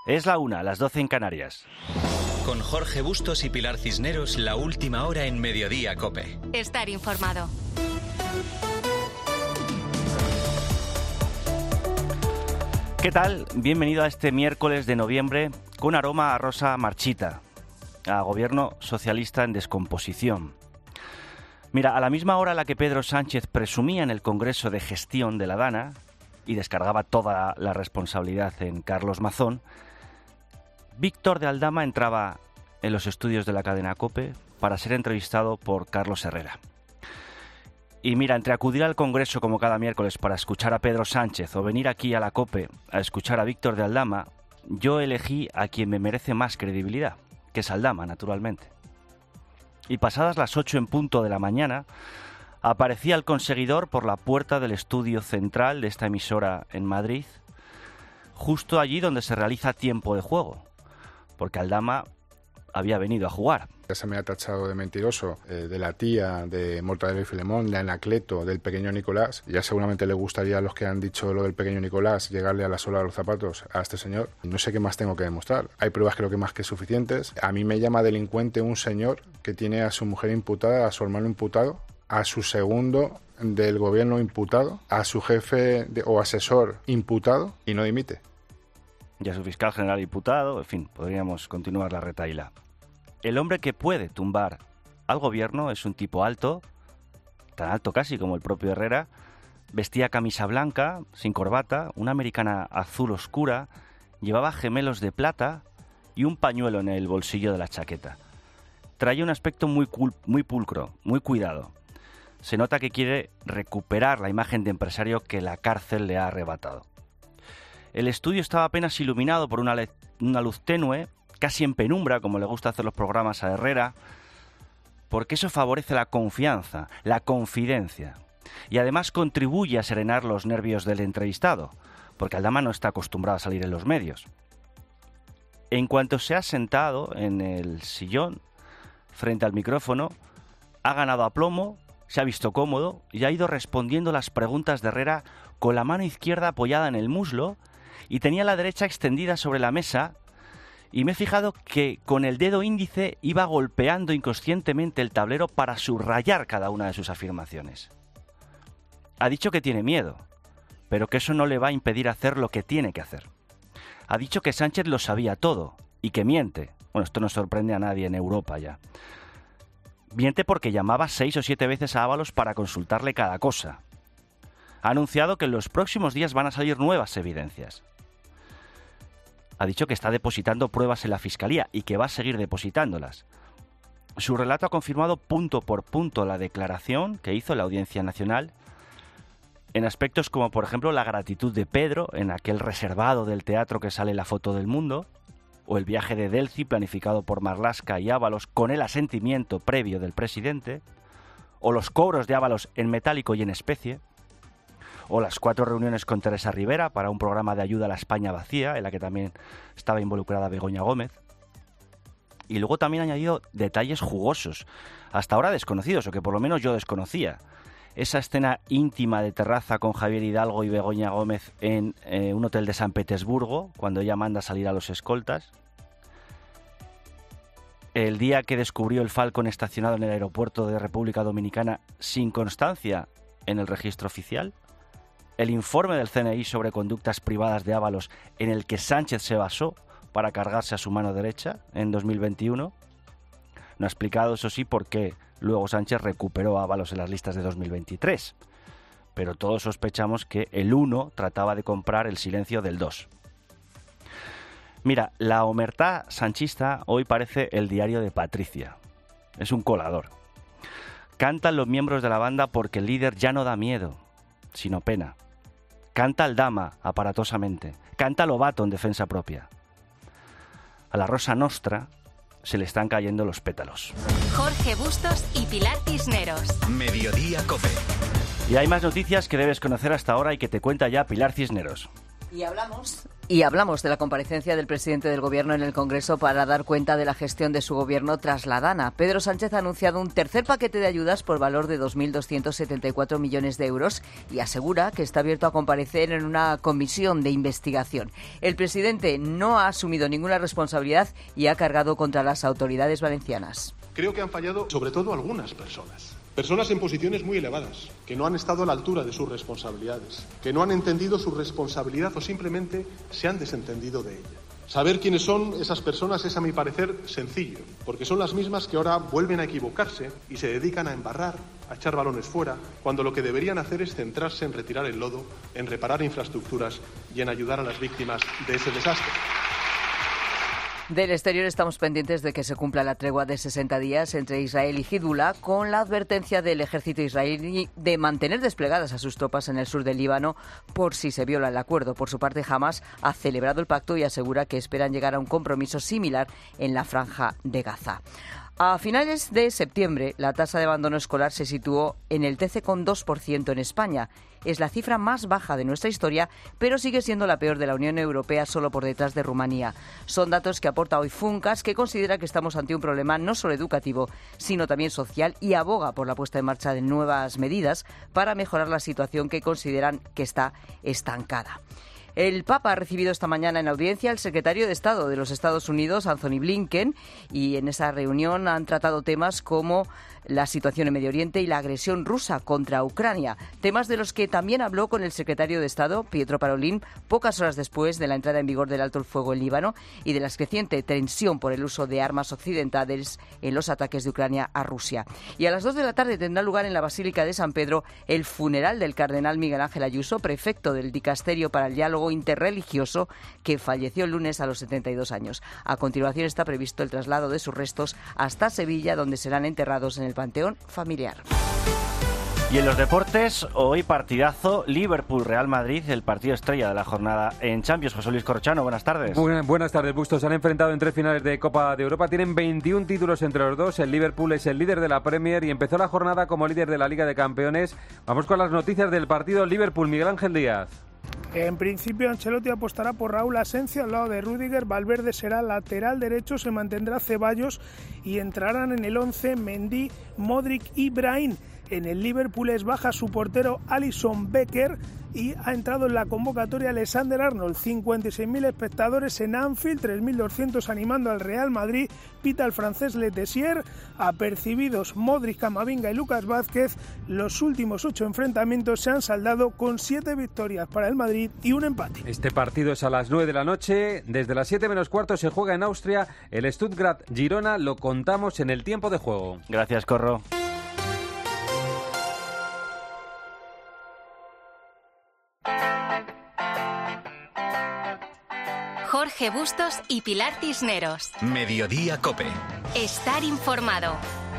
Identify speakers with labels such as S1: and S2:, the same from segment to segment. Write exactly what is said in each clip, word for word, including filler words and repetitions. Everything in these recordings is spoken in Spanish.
S1: Es la una, las doce en Canarias.
S2: Con Jorge Bustos y Pilar Cisneros, la última hora en Mediodía COPE.
S3: Estar informado.
S1: ¿Qué tal? Bienvenido a este miércoles de noviembre con aroma a rosa marchita, a gobierno socialista en descomposición. Mira, a la misma hora a la que Pedro Sánchez presumía en el Congreso de Gestión de la Dana y descargaba toda la responsabilidad en Carlos Mazón, Víctor de Aldama entraba en los estudios de la cadena COPE para ser entrevistado por Carlos Herrera. Y mira, entre acudir al Congreso como cada miércoles para escuchar a Pedro Sánchez o venir aquí a la COPE a escuchar a Víctor de Aldama, yo elegí a quien me merece más credibilidad, que es Aldama, naturalmente. Y pasadas las ocho en punto de la mañana, aparecía el conseguidor por la puerta del estudio central de esta emisora en Madrid, justo allí donde se realiza Tiempo de Juego, porque Aldama había venido a jugar.
S4: Ya se me ha tachado de mentiroso, eh, de la tía, de Mortadelo y Filemón, de Anacleto, del pequeño Nicolás. Ya seguramente le gustaría a los que han dicho lo del pequeño Nicolás llegarle a la sola de los zapatos a este señor. No sé qué más tengo que demostrar. Hay pruebas creo que más que suficientes. A mí me llama delincuente un señor que tiene a su mujer imputada, a su hermano imputado, a su segundo del gobierno imputado, a su jefe de, o asesor imputado y no dimite.
S1: Y a su fiscal general imputado, en fin, podríamos continuar la retahíla. El hombre que puede tumbar al gobierno es un tipo alto, tan alto casi como el propio Herrera, vestía camisa blanca, sin corbata, una americana azul oscura, llevaba gemelos de plata y un pañuelo en el bolsillo de la chaqueta. Traía un aspecto muy, cul- muy pulcro, muy cuidado. Se nota que quiere recuperar la imagen de empresario que la cárcel le ha arrebatado. El estudio estaba apenas iluminado por una, le- una luz tenue, casi en penumbra, como le gusta hacer los programas a Herrera, porque eso favorece la confianza, la confidencia, y además contribuye a serenar los nervios del entrevistado, porque Aldama no está acostumbrado a salir en los medios. En cuanto se ha sentado en el sillón, frente al micrófono, ha ganado aplomo, se ha visto cómodo y ha ido respondiendo las preguntas de Herrera con la mano izquierda apoyada en el muslo y tenía la derecha extendida sobre la mesa, y me he fijado que con el dedo índice iba golpeando inconscientemente el tablero para subrayar cada una de sus afirmaciones. Ha dicho que tiene miedo, pero que eso no le va a impedir hacer lo que tiene que hacer. Ha dicho que Sánchez lo sabía todo y que miente. Bueno, esto no sorprende a nadie en Europa ya. Miente porque llamaba seis o siete veces a Ábalos para consultarle cada cosa. Ha anunciado que en los próximos días van a salir nuevas evidencias. Ha dicho que está depositando pruebas en la Fiscalía y que va a seguir depositándolas. Su relato ha confirmado punto por punto la declaración que hizo en la Audiencia Nacional en aspectos como, por ejemplo, la gratitud de Pedro en aquel reservado del teatro que sale en la foto del Mundo, o el viaje de Delci planificado por Marlaska y Ábalos con el asentimiento previo del presidente, o los cobros de Ábalos en metálico y en especie, o las cuatro reuniones con Teresa Rivera para un programa de ayuda a la España vacía, en la que también estaba involucrada Begoña Gómez. Y luego también ha añadido detalles jugosos, hasta ahora desconocidos, o que por lo menos yo desconocía. Esa escena íntima de terraza con Javier Hidalgo y Begoña Gómez en eh, un hotel de San Petersburgo, cuando ella manda salir a los escoltas. El día que descubrió el Falcon estacionado en el aeropuerto de República Dominicana sin constancia en el registro oficial. El informe del C N I sobre conductas privadas de Ábalos en el que Sánchez se basó para cargarse a su mano derecha en dos mil veintiuno. No ha explicado, eso sí, por qué luego Sánchez recuperó a Ábalos en las listas de dos mil veintitrés. Pero todos sospechamos que el uno trataba de comprar el silencio del dos. Mira, la omertá sanchista hoy parece el diario de Patricia. Es un colador. Cantan los miembros de la banda porque el líder ya no da miedo, sino pena. Canta Aldama aparatosamente. Canta Lobato en defensa propia. A la Rosa Nostra se le están cayendo los pétalos.
S3: Jorge Bustos y Pilar Cisneros.
S2: Mediodía COPE.
S1: Y hay más noticias que debes conocer hasta ahora y que te cuenta ya Pilar Cisneros.
S5: Y hablamos Y hablamos de la comparecencia del presidente del Gobierno en el Congreso para dar cuenta de la gestión de su Gobierno tras la Dana. Pedro Sánchez ha anunciado un tercer paquete de ayudas por valor de dos mil doscientos setenta y cuatro millones de euros y asegura que está abierto a comparecer en una comisión de investigación. El presidente no ha asumido ninguna responsabilidad y ha cargado contra las autoridades valencianas.
S6: Creo que han fallado sobre todo algunas personas. Personas en posiciones muy elevadas, que no han estado a la altura de sus responsabilidades, que no han entendido su responsabilidad o simplemente se han desentendido de ella. Saber quiénes son esas personas es, a mi parecer, sencillo, porque son las mismas que ahora vuelven a equivocarse y se dedican a embarrar, a echar balones fuera, cuando lo que deberían hacer es centrarse en retirar el lodo, en reparar infraestructuras y en ayudar a las víctimas de ese desastre.
S5: Del exterior estamos pendientes de que se cumpla la tregua de sesenta días entre Israel y Hezbollah, con la advertencia del ejército israelí de mantener desplegadas a sus tropas en el sur del Líbano por si se viola el acuerdo. Por su parte, Hamas ha celebrado el pacto y asegura que esperan llegar a un compromiso similar en la franja de Gaza. A finales de septiembre, la tasa de abandono escolar se situó en el trece coma dos por ciento en España. Es la cifra más baja de nuestra historia, pero sigue siendo la peor de la Unión Europea, solo por detrás de Rumanía. Son datos que aporta hoy Funcas, que considera que estamos ante un problema no solo educativo, sino también social, y aboga por la puesta en marcha de nuevas medidas para mejorar la situación que consideran que está estancada. El Papa ha recibido esta mañana en audiencia al secretario de Estado de los Estados Unidos, Anthony Blinken, y en esa reunión han tratado temas como la situación en Medio Oriente y la agresión rusa contra Ucrania, temas de los que también habló con el secretario de Estado, Pietro Parolin, pocas horas después de la entrada en vigor del alto el fuego en Líbano y de la creciente tensión por el uso de armas occidentales en los ataques de Ucrania a Rusia. Y a las dos de la tarde tendrá lugar en la Basílica de San Pedro el funeral del cardenal Miguel Ángel Ayuso, prefecto del Dicasterio para el Diálogo Interreligioso, que falleció el lunes a los setenta y dos años. A continuación está previsto el traslado de sus restos hasta Sevilla, donde serán enterrados en el panteón familiar.
S1: Y en los deportes, hoy partidazo Liverpool-Real Madrid, el partido estrella de la jornada en Champions. José Luis Corrochano, buenas tardes.
S7: Buenas, buenas tardes, Bustos. Se han enfrentado en tres finales de Copa de Europa. Tienen veintiún títulos entre los dos. El Liverpool es el líder de la Premier y empezó la jornada como líder de la Liga de Campeones. Vamos con las noticias del partido Liverpool. Miguel Ángel Díaz.
S8: En principio, Ancelotti apostará por Raúl Asensio al lado de Rüdiger. Valverde será lateral derecho, se mantendrá Ceballos y entrarán en el once Mendy, Modric y Brahim. En el Liverpool es baja su portero Alisson Becker y ha entrado en la convocatoria Alexander Arnold. cincuenta y seis mil espectadores en Anfield, tres mil doscientos animando al Real Madrid. Pita el francés Letessier. Apercibidos Modric, Camavinga y Lucas Vázquez. Los últimos ocho enfrentamientos se han saldado con siete victorias para el Madrid y un empate.
S7: Este partido es a las nueve de la noche. Desde las siete menos cuarto se juega en Austria el Stuttgart-Girona. Lo contamos en el tiempo de juego.
S1: Gracias, Corro.
S3: Jorge Bustos y Pilar Cisneros.
S2: Mediodía Cope.
S3: Estar informado.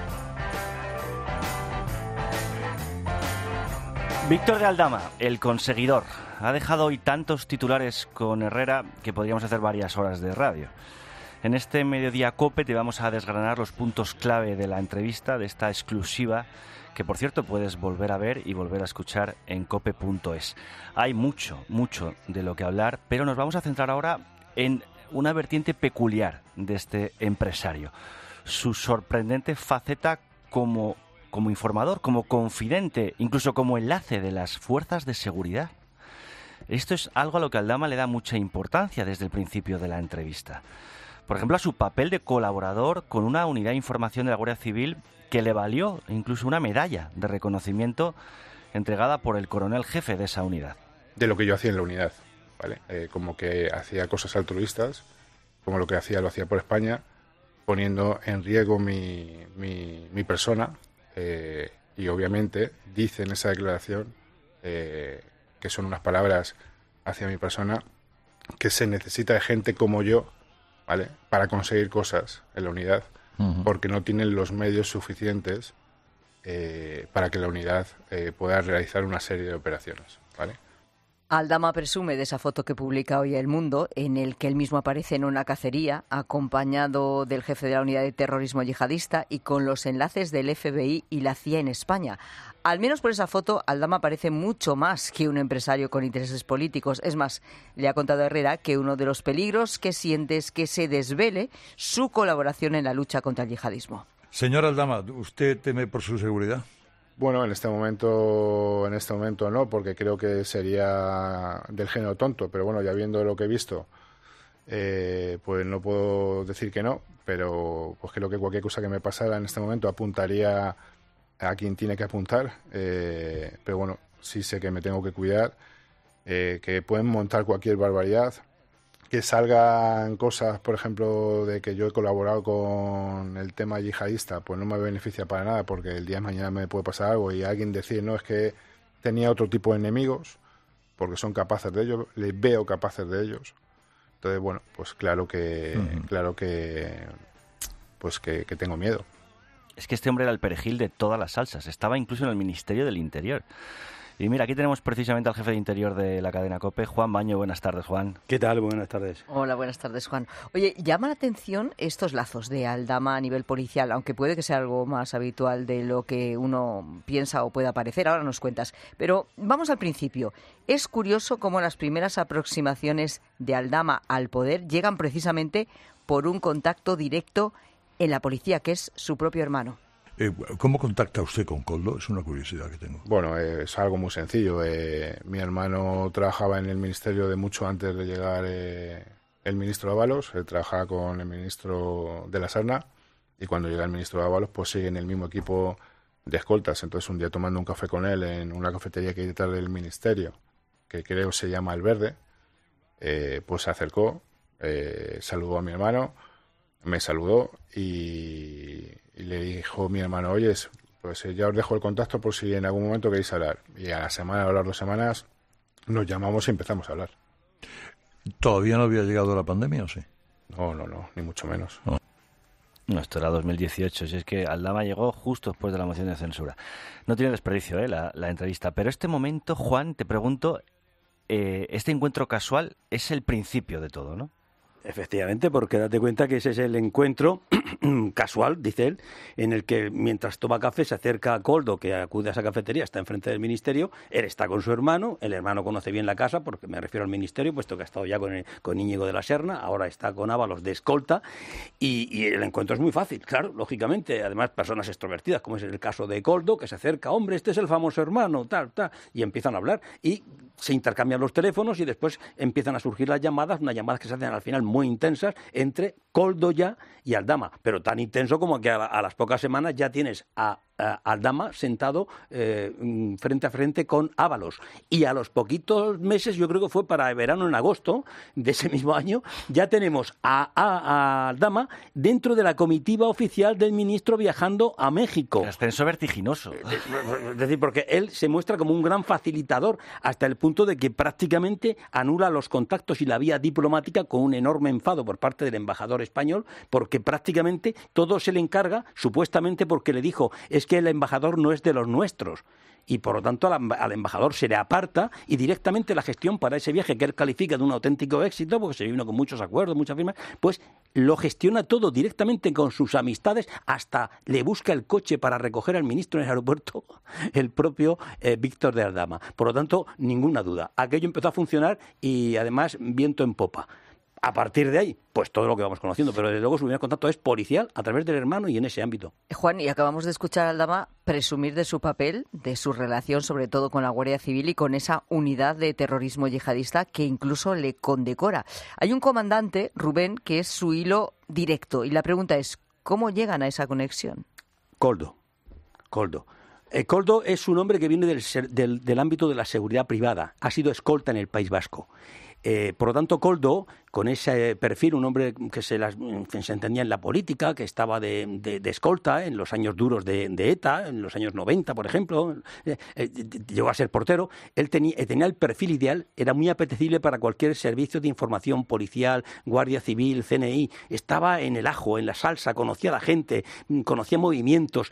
S1: Víctor de Aldama, el conseguidor, ha dejado hoy tantos titulares con Herrera que podríamos hacer varias horas de radio. En este Mediodía Cope te vamos a desgranar los puntos clave de la entrevista, de esta exclusiva, que por cierto puedes volver a ver y volver a escuchar en cope punto es. Hay mucho, mucho de lo que hablar, pero nos vamos a centrar ahora en una vertiente peculiar de este empresario. Su sorprendente faceta como, como informador, como confidente, incluso como enlace de las fuerzas de seguridad. Esto es algo a lo que Aldama le da mucha importancia desde el principio de la entrevista. Por ejemplo, a su papel de colaborador con una unidad de información de la Guardia Civil que le valió incluso una medalla de reconocimiento entregada por el coronel jefe de esa unidad.
S4: De lo que yo hacía en la unidad, ¿vale? Eh, como que hacía cosas altruistas, como lo que hacía lo hacía por España, poniendo en riesgo mi, mi, mi persona eh, y obviamente dice en esa declaración eh, que son unas palabras hacia mi persona, que se necesita de gente como yo, ¿vale?, para conseguir cosas en la unidad, uh-huh. porque no tienen los medios suficientes eh, para que la unidad eh, pueda realizar una serie de operaciones, ¿vale?
S5: Aldama presume de esa foto que publica hoy El Mundo, en el que él mismo aparece en una cacería, acompañado del jefe de la unidad de terrorismo yihadista y con los enlaces del F B I y la C I A en España. Al menos por esa foto, Aldama parece mucho más que un empresario con intereses políticos. Es más, le ha contado a Herrera que uno de los peligros que siente es que se desvele su colaboración en la lucha contra el yihadismo.
S9: Señor Aldama, ¿usted teme por su seguridad?
S4: Bueno, en este momento, en este momento no, porque creo que sería del género tonto, pero bueno, ya viendo lo que he visto, eh, pues no puedo decir que no, pero pues creo que cualquier cosa que me pasara en este momento apuntaría a quien tiene que apuntar, eh, pero bueno, sí sé que me tengo que cuidar, eh, que pueden montar cualquier barbaridad, que salgan cosas, por ejemplo, de que yo he colaborado con el tema yihadista, pues no me beneficia para nada, porque el día de mañana me puede pasar algo y alguien decir, no, es que tenía otro tipo de enemigos, porque son capaces de ellos, les veo capaces de ellos. Entonces, bueno, pues claro que, uh-huh. claro que, pues que, que tengo miedo.
S1: Es que este hombre era el perejil de todas las salsas, estaba incluso en el Ministerio del Interior. Y mira, aquí tenemos precisamente al jefe de Interior de la cadena COPE, Juan Baño. Buenas tardes, Juan.
S10: ¿Qué tal? Buenas tardes.
S5: Hola, buenas tardes, Juan. Oye, llama la atención estos lazos de Aldama a nivel policial, aunque puede que sea algo más habitual de lo que uno piensa o pueda parecer. Ahora nos cuentas. Pero vamos al principio. Es curioso cómo las primeras aproximaciones de Aldama al poder llegan precisamente por un contacto directo en la policía, que es su propio hermano.
S9: Eh, ¿Cómo contacta usted con Koldo? Es una curiosidad que tengo.
S4: Bueno, eh, es algo muy sencillo. Eh, mi hermano trabajaba en el ministerio de mucho antes de llegar eh, el ministro Ábalos. Él trabajaba con el ministro de la Serna y cuando llega el ministro Ábalos pues sigue en el mismo equipo de escoltas. Entonces un día tomando un café con él en una cafetería que hay detrás del ministerio, que creo se llama El Verde, eh, pues se acercó, eh, saludó a mi hermano, me saludó y... Y le dijo mi hermano, oye, pues ya os dejo el contacto por si en algún momento queréis hablar. Y a la semana o a las dos semanas nos llamamos y empezamos a hablar.
S9: ¿Todavía no había llegado la pandemia o sí?
S4: No, no, no, ni mucho menos.
S1: No, no esto era dos mil dieciocho, si es que Aldama llegó justo después de la moción de censura. No tiene desperdicio ¿eh? la, la entrevista. Pero este momento, Juan, te pregunto, eh, este encuentro casual es el principio de todo, ¿no?
S10: Efectivamente, porque date cuenta que ese es el encuentro casual, dice él, en el que mientras toma café se acerca a Koldo, que acude a esa cafetería, está enfrente del ministerio, él está con su hermano, el hermano conoce bien la casa, porque me refiero al ministerio, puesto que ha estado ya con, el, con Íñigo de la Serna, ahora está con Ábalos de escolta, y, y el encuentro es muy fácil, claro, lógicamente, además personas extrovertidas, como es el caso de Koldo, que se acerca, hombre, este es el famoso hermano, tal, tal, y empiezan a hablar, y se intercambian los teléfonos, y después empiezan a surgir las llamadas, unas llamadas que se hacen al final muy intensas entre Koldo ya y Aldama, pero tan intenso como que a, a las pocas semanas ya tienes a, a Aldama sentado eh, frente a frente con Ábalos, y a los poquitos meses, yo creo que fue para verano, en agosto de ese mismo año, ya tenemos a, a, a Aldama dentro de la comitiva oficial del ministro viajando a México.
S1: Ascenso vertiginoso.
S10: Es decir, porque él se muestra como un gran facilitador hasta el punto de que prácticamente anula los contactos y la vía diplomática con un enorme enfado por parte del embajador español, porque prácticamente todo se le encarga, supuestamente porque le dijo, es que el embajador no es de los nuestros. Y por lo tanto al, al embajador se le aparta y directamente la gestión para ese viaje, que él califica de un auténtico éxito, porque se vino con muchos acuerdos, muchas firmas, pues lo gestiona todo directamente con sus amistades, hasta le busca el coche para recoger al ministro en el aeropuerto, el propio eh, Víctor de Aldama. Por lo tanto, ninguna duda, aquello empezó a funcionar y además viento en popa. A partir de ahí, pues todo lo que vamos conociendo, pero desde luego su primer contacto es policial a través del hermano y en ese ámbito.
S5: Juan, y acabamos de escuchar a Aldama presumir de su papel, de su relación sobre todo con la Guardia Civil y con esa unidad de terrorismo yihadista que incluso le condecora. Hay un comandante, Rubén, que es su hilo directo y la pregunta es, ¿cómo llegan a esa conexión?
S10: Koldo, Koldo. Eh, Koldo es un hombre que viene del, del, del ámbito de la seguridad privada, ha sido escolta en el País Vasco. Eh, por lo tanto, Koldo, con ese perfil, un hombre que se, las, que se entendía en la política, que estaba de, de, de escolta en los años duros de, de ETA, en los años noventa, por ejemplo, eh, eh, llegó a ser portero, él tenía, tenía el perfil ideal, era muy apetecible para cualquier servicio de información policial, Guardia Civil, C N I, estaba en el ajo, en la salsa, conocía a la gente, conocía movimientos.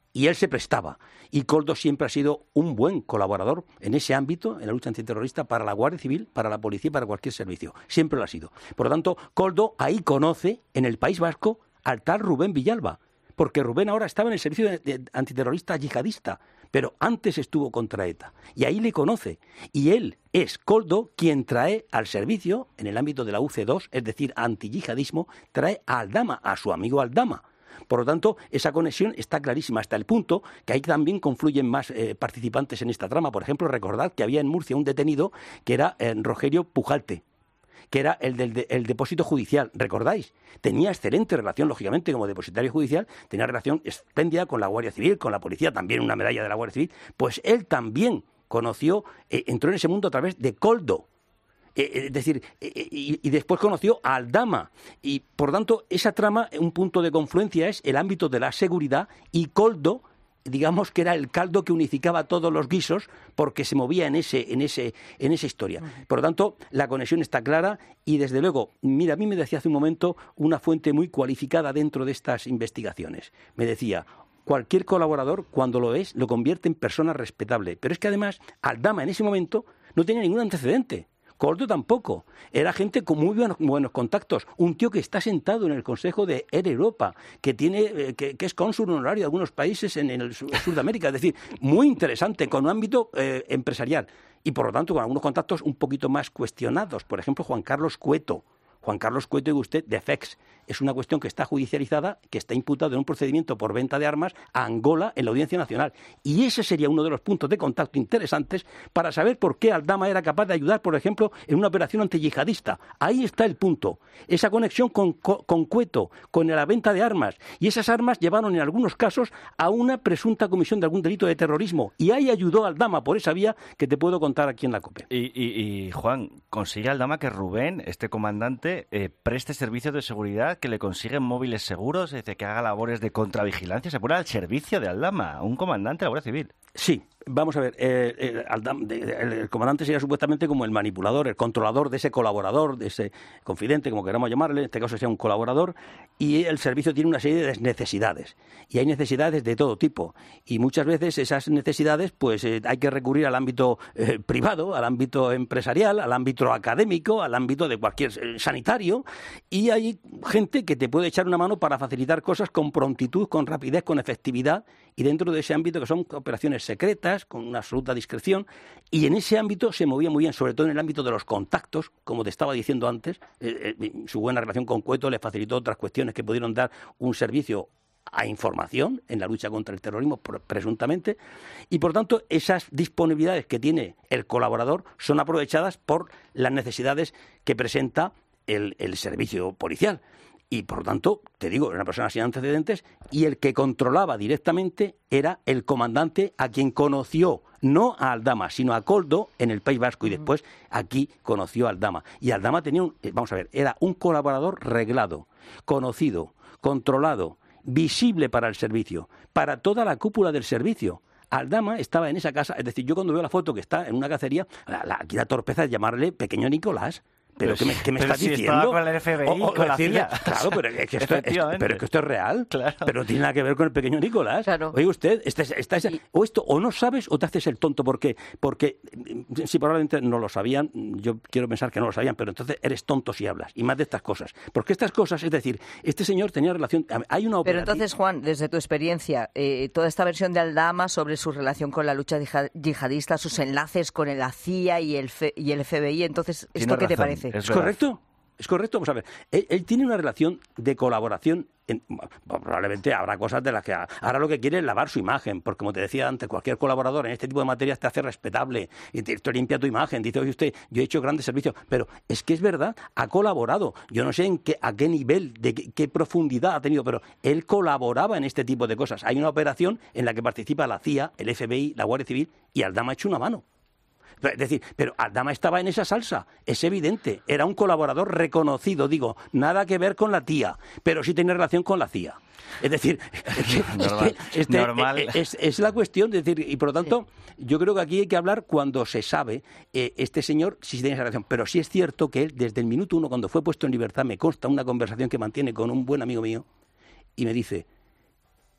S10: y él se prestaba. Y Koldo siempre ha sido un buen colaborador en ese ámbito, en la lucha antiterrorista, para la Guardia Civil, para la policía, para cualquier servicio. Siempre lo ha sido. Por lo tanto, Koldo ahí conoce, en el País Vasco, al tal Rubén Villalba, porque Rubén ahora estaba en el servicio de, de antiterrorista yihadista, pero antes estuvo contra ETA, y ahí le conoce. Y él es, Koldo, quien trae al servicio, en el ámbito de la U C dos, es decir, antiyihadismo, trae a Aldama, a su amigo Aldama. Por lo tanto, esa conexión está clarísima, hasta el punto que ahí también confluyen más eh, participantes en esta trama. Por ejemplo, recordad que había en Murcia un detenido que era eh, Rogerio Pujalte, que era el del de, el depósito judicial, ¿recordáis? Tenía excelente relación, lógicamente, como depositario judicial, tenía relación espléndida con la Guardia Civil, con la policía, también una medalla de la Guardia Civil. Pues él también conoció, eh, entró en ese mundo a través de Koldo. Eh, es decir, eh, y, y después conoció a Aldama. Y, por tanto, esa trama, un punto de confluencia es el ámbito de la seguridad, y Koldo, digamos que era el caldo que unificaba todos los guisos porque se movía en ese en ese en esa historia. Por lo tanto, la conexión está clara y, desde luego, mira, a mí me decía hace un momento una fuente muy cualificada dentro de estas investigaciones. Me decía, cualquier colaborador, cuando lo es, lo convierte en persona respetable. Pero es que, además, Aldama en ese momento no tenía ningún antecedente. Koldo tampoco. Era gente con muy buenos, buenos contactos. Un tío que está sentado en el Consejo de Air Europa, que tiene eh, que, que es cónsul honorario de algunos países en, en el sur, sur de América. Es decir, muy interesante, con un ámbito eh, empresarial. Y, por lo tanto, con algunos contactos un poquito más cuestionados. Por ejemplo, Juan Carlos Cueto. Juan Carlos Cueto, y usted, de F E X. Es una cuestión que está judicializada, que está imputado en un procedimiento por venta de armas a Angola en la Audiencia Nacional. Y ese sería uno de los puntos de contacto interesantes para saber por qué Aldama era capaz de ayudar, por ejemplo, en una operación antiyihadista. Ahí está el punto. Esa conexión con, con Cueto, con la venta de armas. Y esas armas llevaron, en algunos casos, a una presunta comisión de algún delito de terrorismo. Y ahí ayudó Aldama por esa vía que te puedo contar aquí en la COPE.
S1: Y, y, y Juan, consigue Aldama que Rubén, este comandante, Eh, preste servicios de seguridad, que le consiguen móviles seguros, es decir, que haga labores de contravigilancia, se pone al servicio de Aldama, un comandante de la Guardia Civil.
S10: Sí, vamos a ver, eh, el, Aldama, el, el comandante sería supuestamente como el manipulador, el controlador de ese colaborador, de ese confidente, como queramos llamarle, en este caso sería un colaborador, y el servicio tiene una serie de necesidades, y hay necesidades de todo tipo, y muchas veces esas necesidades pues eh, hay que recurrir al ámbito eh, privado, al ámbito empresarial, al ámbito académico, al ámbito de cualquier eh, sanitario, y hay gente que te puede echar una mano para facilitar cosas con prontitud, con rapidez, con efectividad, y dentro de ese ámbito que son operaciones secretas, con una absoluta discreción, y en ese ámbito se movía muy bien, sobre todo en el ámbito de los contactos, como te estaba diciendo antes. Eh, eh, su buena relación con Cueto le facilitó otras cuestiones que pudieron dar un servicio a información en la lucha contra el terrorismo, presuntamente, y por tanto esas disponibilidades que tiene el colaborador son aprovechadas por las necesidades que presenta el, el servicio policial. Y, por lo tanto, te digo, era una persona sin antecedentes, y el que controlaba directamente era el comandante, a quien conoció, no a Aldama, sino a Koldo en el País Vasco, y después aquí conoció a Aldama. Y Aldama tenía un, vamos a ver, era un colaborador reglado, conocido, controlado, visible para el servicio, para toda la cúpula del servicio. Aldama estaba en esa casa, es decir, yo cuando veo la foto que está en una cacería, la, la, aquí la torpeza es llamarle Pequeño Nicolás. ¿Pero qué me, qué me
S1: pero
S10: estás
S1: si
S10: diciendo?
S1: Estaba con el F B I,
S10: o, o
S1: con
S10: decirle,
S1: la C I A.
S10: Claro, pero es que, esto, es, pero es que esto es real.
S1: Claro.
S10: Pero no tiene nada que ver con el Pequeño Nicolás.
S5: Claro.
S10: Oye, usted, este, este, este, o esto, o no sabes o te haces el tonto. ¿Por qué? Porque si probablemente no lo sabían, yo quiero pensar que no lo sabían, pero entonces eres tonto si hablas. Y más de estas cosas. Porque estas cosas, es decir, este señor tenía relación... Hay una
S5: Pero entonces, Juan, desde tu experiencia, eh, toda esta versión de Aldama sobre su relación con la lucha yihadista, sus enlaces con la C I A y el, F, y el F B I, entonces, ¿esto
S1: Tiene
S5: qué te
S1: razón,
S5: parece?
S10: ¿Es, ¿Es correcto? Es correcto, vamos a ver. Él, él tiene una relación de colaboración. En, bueno, probablemente habrá cosas de las que ahora lo que quiere es lavar su imagen, porque como te decía antes, cualquier colaborador en este tipo de materias te hace respetable y te, te limpia tu imagen. Dice, oye usted, yo he hecho grandes servicios, pero es que es verdad, ha colaborado. Yo no sé en qué, a qué nivel, de qué, qué profundidad ha tenido, pero él colaboraba en este tipo de cosas. Hay una operación en la que participa la C I A, el F B I, la Guardia Civil, y Aldama ha hecho una mano. Es decir, pero Aldama estaba en esa salsa, es evidente, era un colaborador reconocido, digo, nada que ver con la tía, pero sí tiene relación con la C I A. Es decir,
S1: normal,
S10: este, este,
S1: normal.
S10: Es, es la cuestión, es decir, y por lo tanto, sí. Yo creo que aquí hay que hablar cuando se sabe, eh, este señor sí tiene esa relación, pero sí es cierto que él, desde el minuto uno, cuando fue puesto en libertad, me consta una conversación que mantiene con un buen amigo mío, y me dice,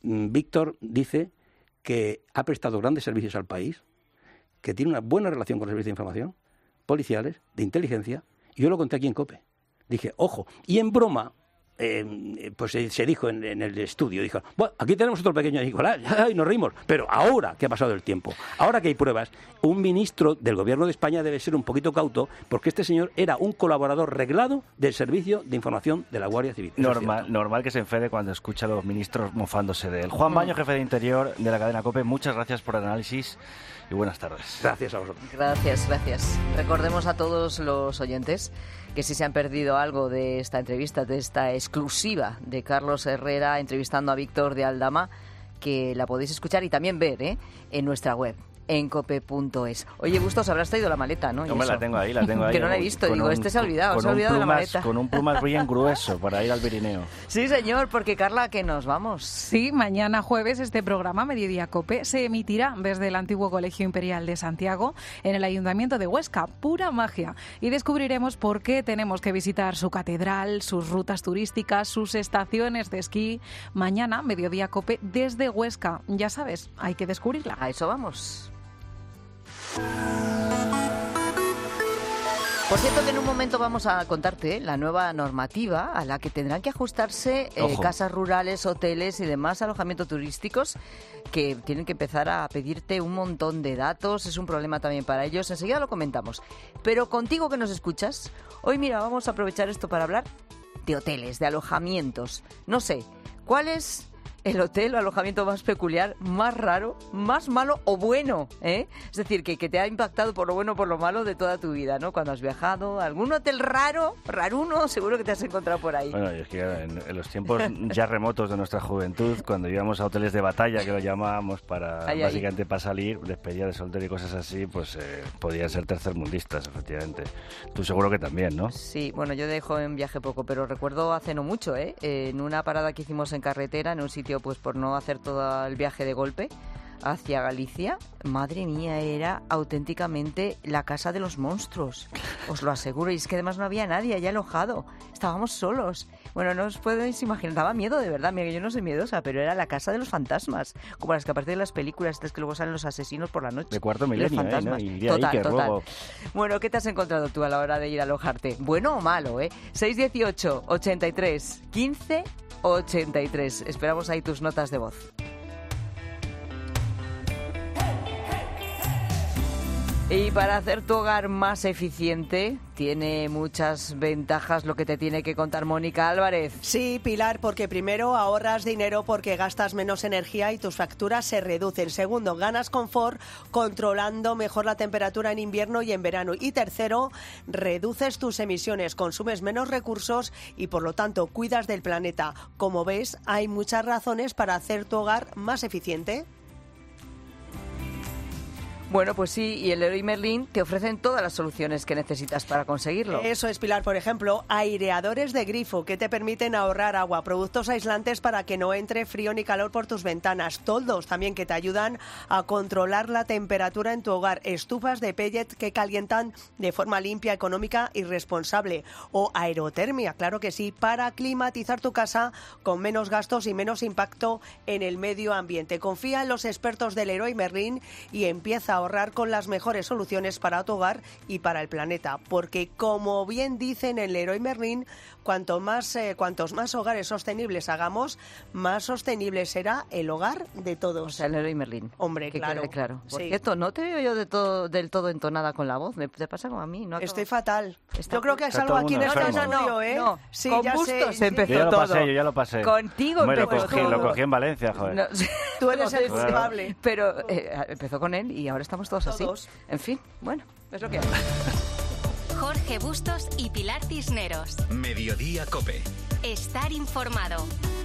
S10: Víctor dice que ha prestado grandes servicios al país, que tiene una buena relación con los servicios de información, policiales, de inteligencia, y yo lo conté aquí en COPE. Dije, ojo, y en broma, eh, pues se, se dijo en, en el estudio, dijo, bueno, aquí tenemos otro pequeño Nicolás, y nos reímos, pero ahora que ha pasado el tiempo, ahora que hay pruebas, un ministro del gobierno de España debe ser un poquito cauto, porque este señor era un colaborador reglado del Servicio de Información de la Guardia Civil.
S1: Normal, normal que se enfade cuando escucha a los ministros mofándose de él. Juan Baño, jefe de Interior de la cadena COPE, muchas gracias por el análisis y buenas tardes.
S10: Gracias a vosotros.
S5: Gracias, gracias. Recordemos a todos los oyentes que si se han perdido algo de esta entrevista, de esta exclusiva de Carlos Herrera entrevistando a Víctor de Aldama, que la podéis escuchar y también ver ¿eh? en nuestra web, en cope punto es. Oye, Bustos, habrás traído la maleta, ¿no?
S1: No me la tengo ahí, la tengo ahí.
S5: Que no la he visto, digo,
S1: un,
S5: este se ha olvidado,
S1: con
S5: se ha olvidado
S1: plumas,
S5: de la maleta.
S1: Con un plumas bien grueso para ir al Pirineo.
S5: Sí, señor, porque Carla, que nos vamos.
S11: Sí, mañana jueves este programa, Mediodía COPE, se emitirá desde el antiguo Colegio Imperial de Santiago, en el Ayuntamiento de Huesca, pura magia. Y descubriremos por qué tenemos que visitar su catedral, sus rutas turísticas, sus estaciones de esquí. Mañana, Mediodía COPE, desde Huesca. Ya sabes, hay que descubrirla.
S5: A eso vamos. Por cierto que en un momento vamos a contarte la nueva normativa a la que tendrán que ajustarse eh, casas rurales, hoteles y demás alojamientos turísticos que tienen que empezar a pedirte un montón de datos. Es un problema también para ellos. Enseguida lo comentamos. Pero contigo que nos escuchas, hoy mira, vamos a aprovechar esto para hablar de hoteles, de alojamientos. No sé, ¿cuál es el hotel o alojamiento más peculiar, más raro, más malo o bueno, ¿eh? Es decir, que, que te ha impactado por lo bueno o por lo malo de toda tu vida, ¿no? Cuando has viajado, algún hotel raro, raruno, seguro que te has encontrado por ahí.
S1: Bueno, y es que en, en los tiempos ya remotos de nuestra juventud, cuando íbamos a hoteles de batalla, que lo llamábamos para, ay, básicamente ay. para salir, despedida de soltero y cosas así, pues eh, podían ser tercermundistas, efectivamente. Tú seguro que también, ¿no?
S5: Sí, bueno, yo dejo en viaje poco, pero recuerdo hace no mucho, ¿eh? En una parada que hicimos en carretera, en un sitio pues por no hacer todo el viaje de golpe hacia Galicia, madre mía, era auténticamente la casa de los monstruos, os lo aseguro, y es que además no había nadie allá alojado, estábamos solos. Bueno, no os podéis imaginar, daba miedo de verdad, mira, yo no soy miedosa, pero era la casa de los fantasmas, como las que aparte de las películas estas que luego salen los asesinos por la noche.
S1: De cuarto milenio,
S5: ¿eh? ¿No?
S1: Y de
S5: total,
S1: ahí que
S5: total.
S1: Luego...
S5: Bueno, ¿qué te has encontrado tú a la hora de ir a alojarte? ¿Bueno o malo, eh? seis dieciocho, ochenta y tres, quince ochenta y tres. Esperamos ahí tus notas de voz. Y para hacer tu hogar más eficiente, tiene muchas ventajas lo que te tiene que contar Mónica Álvarez.
S12: Sí, Pilar, porque primero ahorras dinero porque gastas menos energía y tus facturas se reducen. Segundo, ganas confort controlando mejor la temperatura en invierno y en verano. Y tercero, reduces tus emisiones, consumes menos recursos y por lo tanto cuidas del planeta. Como ves, hay muchas razones para hacer tu hogar más eficiente.
S5: Bueno, pues sí, y el Leroy Merlin te ofrecen todas las soluciones que necesitas para conseguirlo.
S12: Eso es, Pilar. Por ejemplo, aireadores de grifo que te permiten ahorrar agua, productos aislantes para que no entre frío ni calor por tus ventanas, toldos también que te ayudan a controlar la temperatura en tu hogar, estufas de pellet que calientan de forma limpia, económica y responsable, o aerotermia, claro que sí, para climatizar tu casa con menos gastos y menos impacto en el medio ambiente. Confía en los expertos del Leroy Merlin y empieza a ahorrar con las mejores soluciones para tu hogar y para el planeta, porque como bien dicen en Leroy Merlin, cuanto más, eh, cuantos más hogares sostenibles hagamos, más sostenible será el hogar de todos.
S5: O sea, el Leroy Merlin.
S12: Hombre,
S5: que
S12: claro.
S5: Quede claro. Por
S12: sí.
S5: cierto, no te veo yo de todo, del todo entonada con la voz, me te pasa como a mí. No
S12: Estoy fatal.
S5: Está...
S12: Yo creo que es
S1: Está
S12: algo aquí en el
S5: no, no, no,
S12: ¿eh?
S5: no.
S12: Sí,
S5: con
S12: ya
S5: Bustos
S12: sé.
S5: se empezó
S1: yo ya lo
S5: todo.
S1: pasé, yo ya lo pasé.
S5: Contigo
S1: Hombre,
S5: empezó
S1: lo cogí,
S5: todo.
S1: lo cogí en Valencia, joder.
S5: No,
S12: Tú eres el
S1: Claro.
S12: culpable.
S5: Pero eh, empezó con él y ahora estamos todos,
S12: Todos.
S5: así. En fin, bueno, es lo que hay.
S3: Jorge Bustos y Pilar Cisneros.
S2: Mediodía COPE.
S3: Estar informado.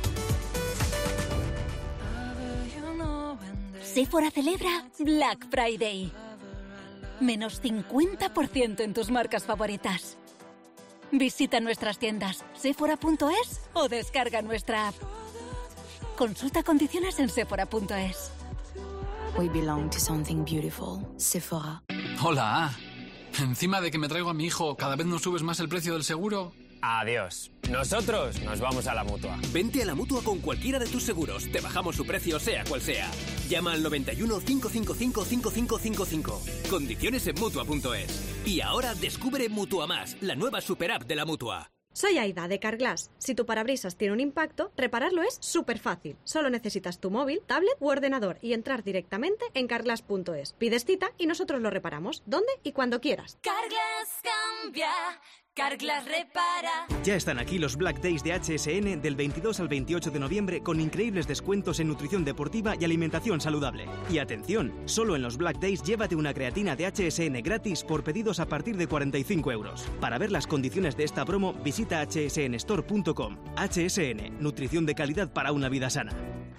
S13: Sephora celebra Black Friday. Menos cincuenta por ciento en tus marcas favoritas. Visita nuestras tiendas sephora punto es o descarga nuestra app. Consulta condiciones en sephora punto es.
S14: We belong to something beautiful. Sephora.
S15: Hola. Encima de que me traigo a mi hijo, ¿cada vez nos subes más el precio del seguro? adiós. Nosotros nos vamos a la Mutua.
S16: Vente a la Mutua con cualquiera de tus seguros. Te bajamos su precio sea cual sea. Llama al noventa y uno, cinco cinco cinco, cinco cinco cinco cinco. Condiciones en Mutua punto es. Y ahora descubre Mutua Más, la nueva super app de la Mutua.
S17: Soy Aida de Carglass. Si tu parabrisas tiene un impacto, repararlo es súper fácil. Solo necesitas tu móvil, tablet u ordenador y entrar directamente en carglass punto es. Pides cita y nosotros lo reparamos, donde y cuando quieras.
S18: Carglass cambia, Carglass repara.
S19: Ya están aquí los Black Days de H S N del veintidós al veintiocho de noviembre con increíbles descuentos en nutrición deportiva y alimentación saludable. Y atención, solo en los Black Days llévate una creatina de H S N gratis por pedidos a partir de cuarenta y cinco euros. Para ver las condiciones de esta promo, visita h s n store punto com. H S N, nutrición de calidad para una vida sana.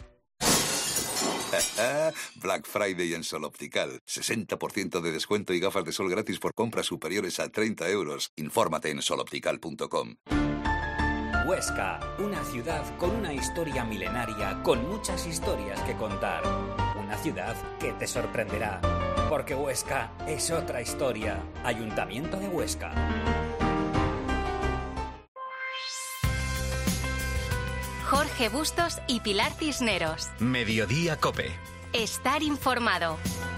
S20: Black Friday en Sol Optical. sesenta por ciento de descuento y gafas de sol gratis por compras superiores a treinta euros. Infórmate en sol optical punto com.
S21: Huesca, una ciudad con una historia milenaria, con muchas historias que contar. Una ciudad que te sorprenderá, porque Huesca es otra historia. Ayuntamiento de Huesca.
S3: Jorge Bustos y Pilar Cisneros.
S2: Mediodía COPE.
S3: Estar informado.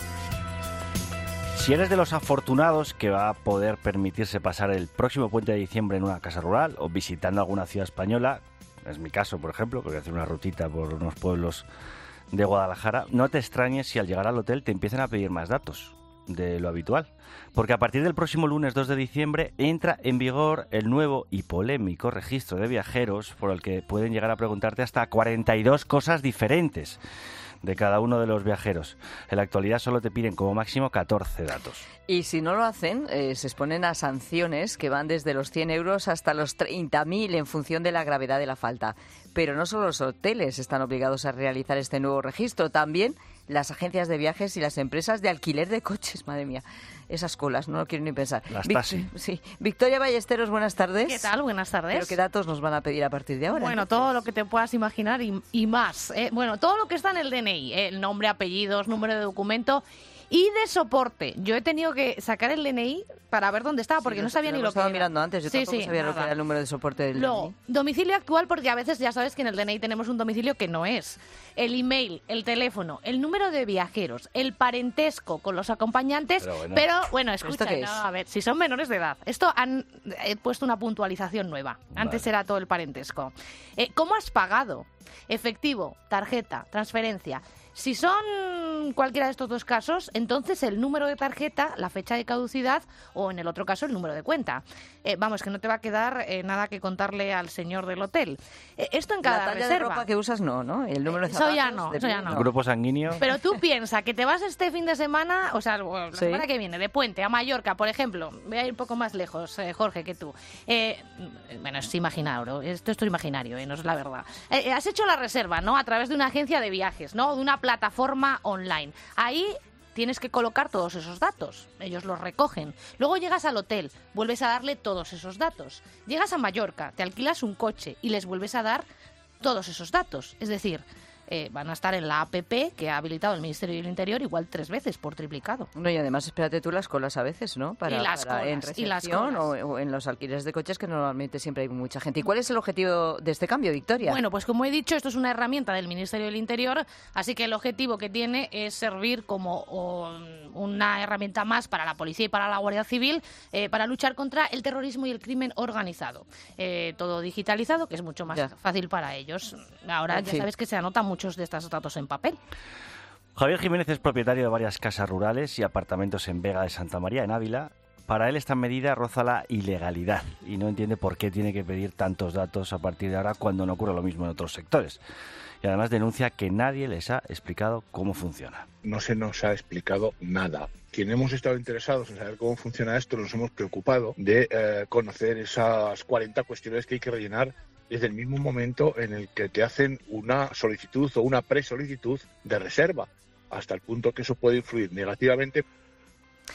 S1: Si eres de los afortunados que va a poder permitirse pasar el próximo puente de diciembre en una casa rural o visitando alguna ciudad española, es mi caso, por ejemplo, que voy a hacer una rutita por unos pueblos de Guadalajara, no te extrañes si al llegar al hotel te empiezan a pedir más datos de lo habitual, porque a partir del próximo lunes dos de diciembre entra en vigor el nuevo y polémico registro de viajeros por el que pueden llegar a preguntarte hasta cuarenta y dos cosas diferentes de cada uno de los viajeros. En la actualidad solo te piden como máximo catorce datos.
S5: Y si no lo hacen, eh, se exponen a sanciones que van desde los cien euros hasta los treinta mil en función de la gravedad de la falta. Pero no solo los hoteles están obligados a realizar este nuevo registro, también las agencias de viajes y las empresas de alquiler de coches. Madre mía, esas colas, no lo quiero ni pensar.
S1: Las
S5: Vic-
S1: taxi.
S5: sí. Victoria Ballesteros, buenas tardes.
S22: ¿Qué tal? Buenas tardes.
S5: ¿Pero qué datos nos van a pedir a partir de ahora?
S22: Bueno,
S5: entonces?
S22: todo lo que te puedas imaginar y, y más. ¿eh? Bueno, todo lo que está en el D N I, ¿eh? El nombre, apellidos, número de documento y de soporte. Yo he tenido que sacar el D N I para ver dónde estaba, porque
S5: Sí,
S22: no sabía ni lo que
S5: estaba
S22: era.
S5: mirando antes, yo
S22: Sí,
S5: tampoco
S22: sí,
S5: sabía lo que
S22: nada.
S5: era el número de soporte del
S22: Luego,
S5: D N I.
S22: domicilio actual, porque a veces ya sabes que en el D N I tenemos un domicilio que no es. El email, el teléfono, el número de viajeros, el parentesco con los acompañantes,
S5: Pero
S22: pero
S5: bueno.
S22: bueno, bueno
S5: ¿Esto
S22: escucha,
S5: qué
S22: no,
S5: es?
S22: a ver, si son menores de edad. Esto han eh, puesto una puntualización nueva. Antes
S5: Vale.
S22: era todo el parentesco. Eh, ¿Cómo has pagado? Efectivo, tarjeta, transferencia. Si son cualquiera de estos dos casos, entonces el número de tarjeta, la fecha de caducidad o, en el otro caso, el número de cuenta. Eh, vamos, que no te va a quedar eh, nada que contarle al señor del hotel. Eh, esto en cada
S5: La talla
S22: reserva.
S5: de ropa que usas no, ¿no? El número de
S22: Eso
S5: zapatos.
S22: ya no,
S5: de
S22: eso ya
S5: piel,
S22: no.
S1: Grupo sanguíneo.
S22: Pero tú piensa que te vas este fin de semana, o sea, la
S5: Sí.
S22: semana que viene, de puente a Mallorca, por ejemplo. Voy a ir un poco más lejos, eh, Jorge, que tú. Eh, bueno, es imaginario, esto es imaginario, eh, no es la verdad. Eh, has hecho la reserva, ¿no? A través de una agencia de viajes, ¿no? De una plataforma online. Ahí tienes que colocar todos esos datos. Ellos los recogen. Luego llegas al hotel, vuelves a darle todos esos datos. Llegas a Mallorca, te alquilas un coche y les vuelves a dar todos esos datos. Es decir, eh, van a estar en la app que ha habilitado el Ministerio del Interior igual tres veces por triplicado.
S5: No, y además espérate tú las colas a veces, ¿no? Para,
S22: Y las
S5: para- en
S22: colas, y las
S5: recepción
S22: colas.
S5: o, o en los alquileres de coches, que normalmente siempre hay mucha gente. ¿Y cuál es el objetivo de este cambio, Victoria?
S22: Bueno, pues como he dicho, esto es una herramienta del Ministerio del Interior, así que el objetivo que tiene es servir como o, una herramienta más para la policía y para la Guardia Civil eh, para luchar contra el terrorismo y el crimen organizado. Eh, todo digitalizado, que es mucho más
S5: Ya.
S22: fácil para ellos. Ahora
S5: En
S22: ya
S5: fin.
S22: sabes que se anotan muchos de estos datos en papel.
S1: Javier Jiménez es propietario de varias casas rurales y apartamentos en Vega de Santa María, en Ávila. Para él esta medida roza la ilegalidad y no entiende por qué tiene que pedir tantos datos a partir de ahora cuando no ocurre lo mismo en otros sectores. Y además denuncia que nadie les ha explicado cómo funciona.
S4: No se nos ha explicado nada. Quien hemos estado interesados en saber cómo funciona esto, nos hemos preocupado de eh, conocer esas cuarenta cuestiones que hay que rellenar desde el mismo momento en el que te hacen una solicitud o una presolicitud de reserva, hasta el punto que eso puede influir negativamente.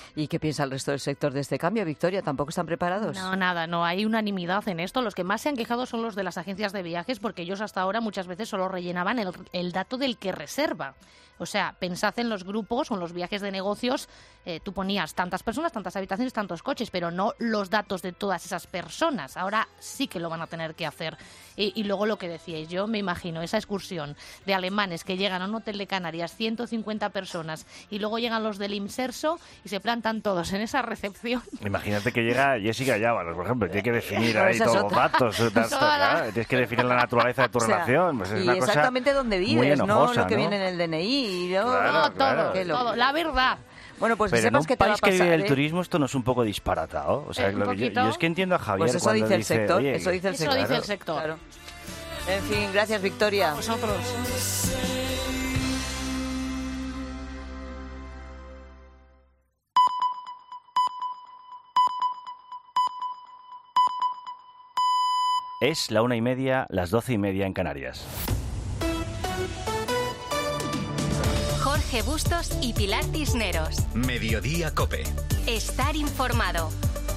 S5: ¿Y qué piensa el resto del sector de este cambio, Victoria? ¿Tampoco están preparados?
S22: No, nada, no hay unanimidad en esto. Los que más se han quejado son los de las agencias de viajes, porque ellos hasta ahora muchas veces solo rellenaban el, el dato del que reserva. O sea, pensad en los grupos o en los viajes de negocios, eh, tú ponías tantas personas, tantas habitaciones, tantos coches, pero no los datos de todas esas personas. Ahora sí que lo van a tener que hacer. Y, y luego lo que decíais, yo me imagino esa excursión de alemanes que llegan a un hotel de Canarias, ciento cincuenta personas, y luego llegan los del Imserso y se plantan todos en esa recepción.
S1: Imagínate que llega Jessica Llávalos, por ejemplo, tiene que definir ahí
S5: Esa es
S1: todos los
S5: otra.
S1: datos, datos, ¿verdad? Tienes que definir la naturaleza de tu
S5: O sea,
S1: relación. Pues es
S5: y
S1: una cosa
S5: exactamente dónde
S1: muy
S5: vives, no
S1: enojosa,
S5: lo que
S1: ¿no?
S5: viene en el D N I. Y yo,
S1: Claro,
S22: No,
S1: claro.
S22: todo,
S5: Qué loco.
S22: todo, la verdad.
S5: Bueno, pues
S1: Pero
S5: que
S1: en un
S5: sepas que te va a
S1: país que
S5: pasar,
S1: vive el
S5: ¿eh?
S1: turismo esto no es un poco disparatado. O sea,
S22: Eh, un
S1: lo que yo,
S22: poquito.
S1: yo es que entiendo a Javier
S5: Pues eso
S1: cuando
S5: dice el
S1: dice,
S5: sector,
S1: oye,
S5: eso dice el
S22: Eso
S5: sector.
S22: dice el sector.
S5: Claro. En fin, gracias, Victoria.
S22: Vosotros.
S1: es la una y media, las doce y media en Canarias.
S3: Jorge Bustos y Pilar Cisneros.
S2: Mediodía Cope.
S3: Estar informado.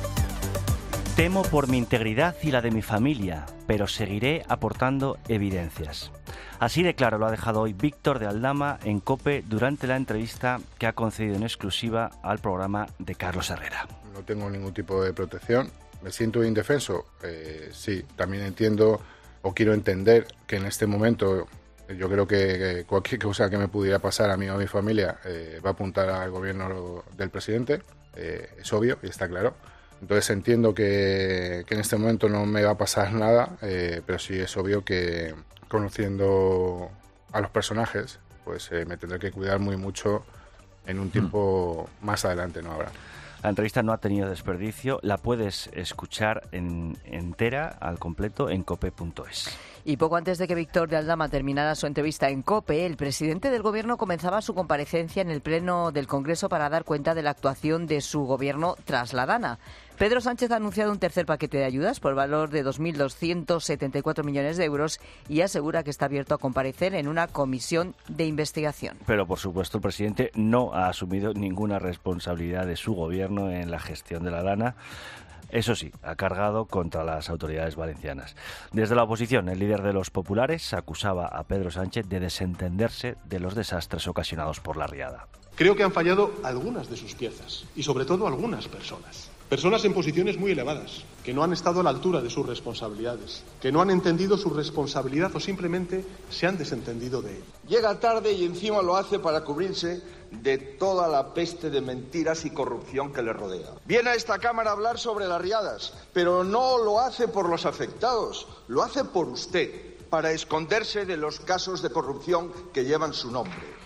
S1: Temo por mi integridad y la de mi familia, pero seguiré aportando evidencias. Así de claro lo ha dejado hoy Víctor de Aldama en COPE durante la entrevista que ha concedido en exclusiva al programa de Carlos Herrera.
S4: No tengo ningún tipo de protección. ¿Me siento indefenso? Eh, sí, también entiendo o quiero entender que en este momento yo creo que cualquier cosa que me pudiera pasar a mí o a mi familia eh, va a apuntar al gobierno del presidente. Eh, es obvio y está claro. Entonces entiendo que, que en este momento no me va a pasar nada, eh, pero sí es obvio que conociendo a los personajes, pues eh, me tendré que cuidar muy mucho en un tiempo mm. más adelante, no ahora.
S1: La entrevista no ha tenido desperdicio, la puedes escuchar en, entera, al completo, en cope punto es.
S5: Y poco antes de que Víctor de Aldama terminara su entrevista en COPE, el presidente del Gobierno comenzaba su comparecencia en el Pleno del Congreso para dar cuenta de la actuación de su Gobierno tras la Dana. Pedro Sánchez ha anunciado un tercer paquete de ayudas por valor de dos mil doscientos setenta y cuatro millones de euros y asegura que está abierto a comparecer en una comisión de investigación.
S1: Pero, por supuesto, el presidente no ha asumido ninguna responsabilidad de su Gobierno en la gestión de la Dana. Eso sí, ha cargado contra las autoridades valencianas. Desde la oposición, el líder de los populares acusaba a Pedro Sánchez de desentenderse de los desastres ocasionados por la riada.
S6: Creo que han fallado algunas de sus piezas y sobre todo algunas personas. Personas en posiciones muy elevadas, que no han estado a la altura de sus responsabilidades, que no han entendido su responsabilidad o simplemente se han desentendido de ella.
S8: Llega tarde y encima lo hace para cubrirse de toda la peste de mentiras y corrupción que le rodea. Viene a esta Cámara a hablar sobre las riadas, pero no lo hace por los afectados, lo hace por usted, para esconderse de los casos de corrupción que llevan su nombre.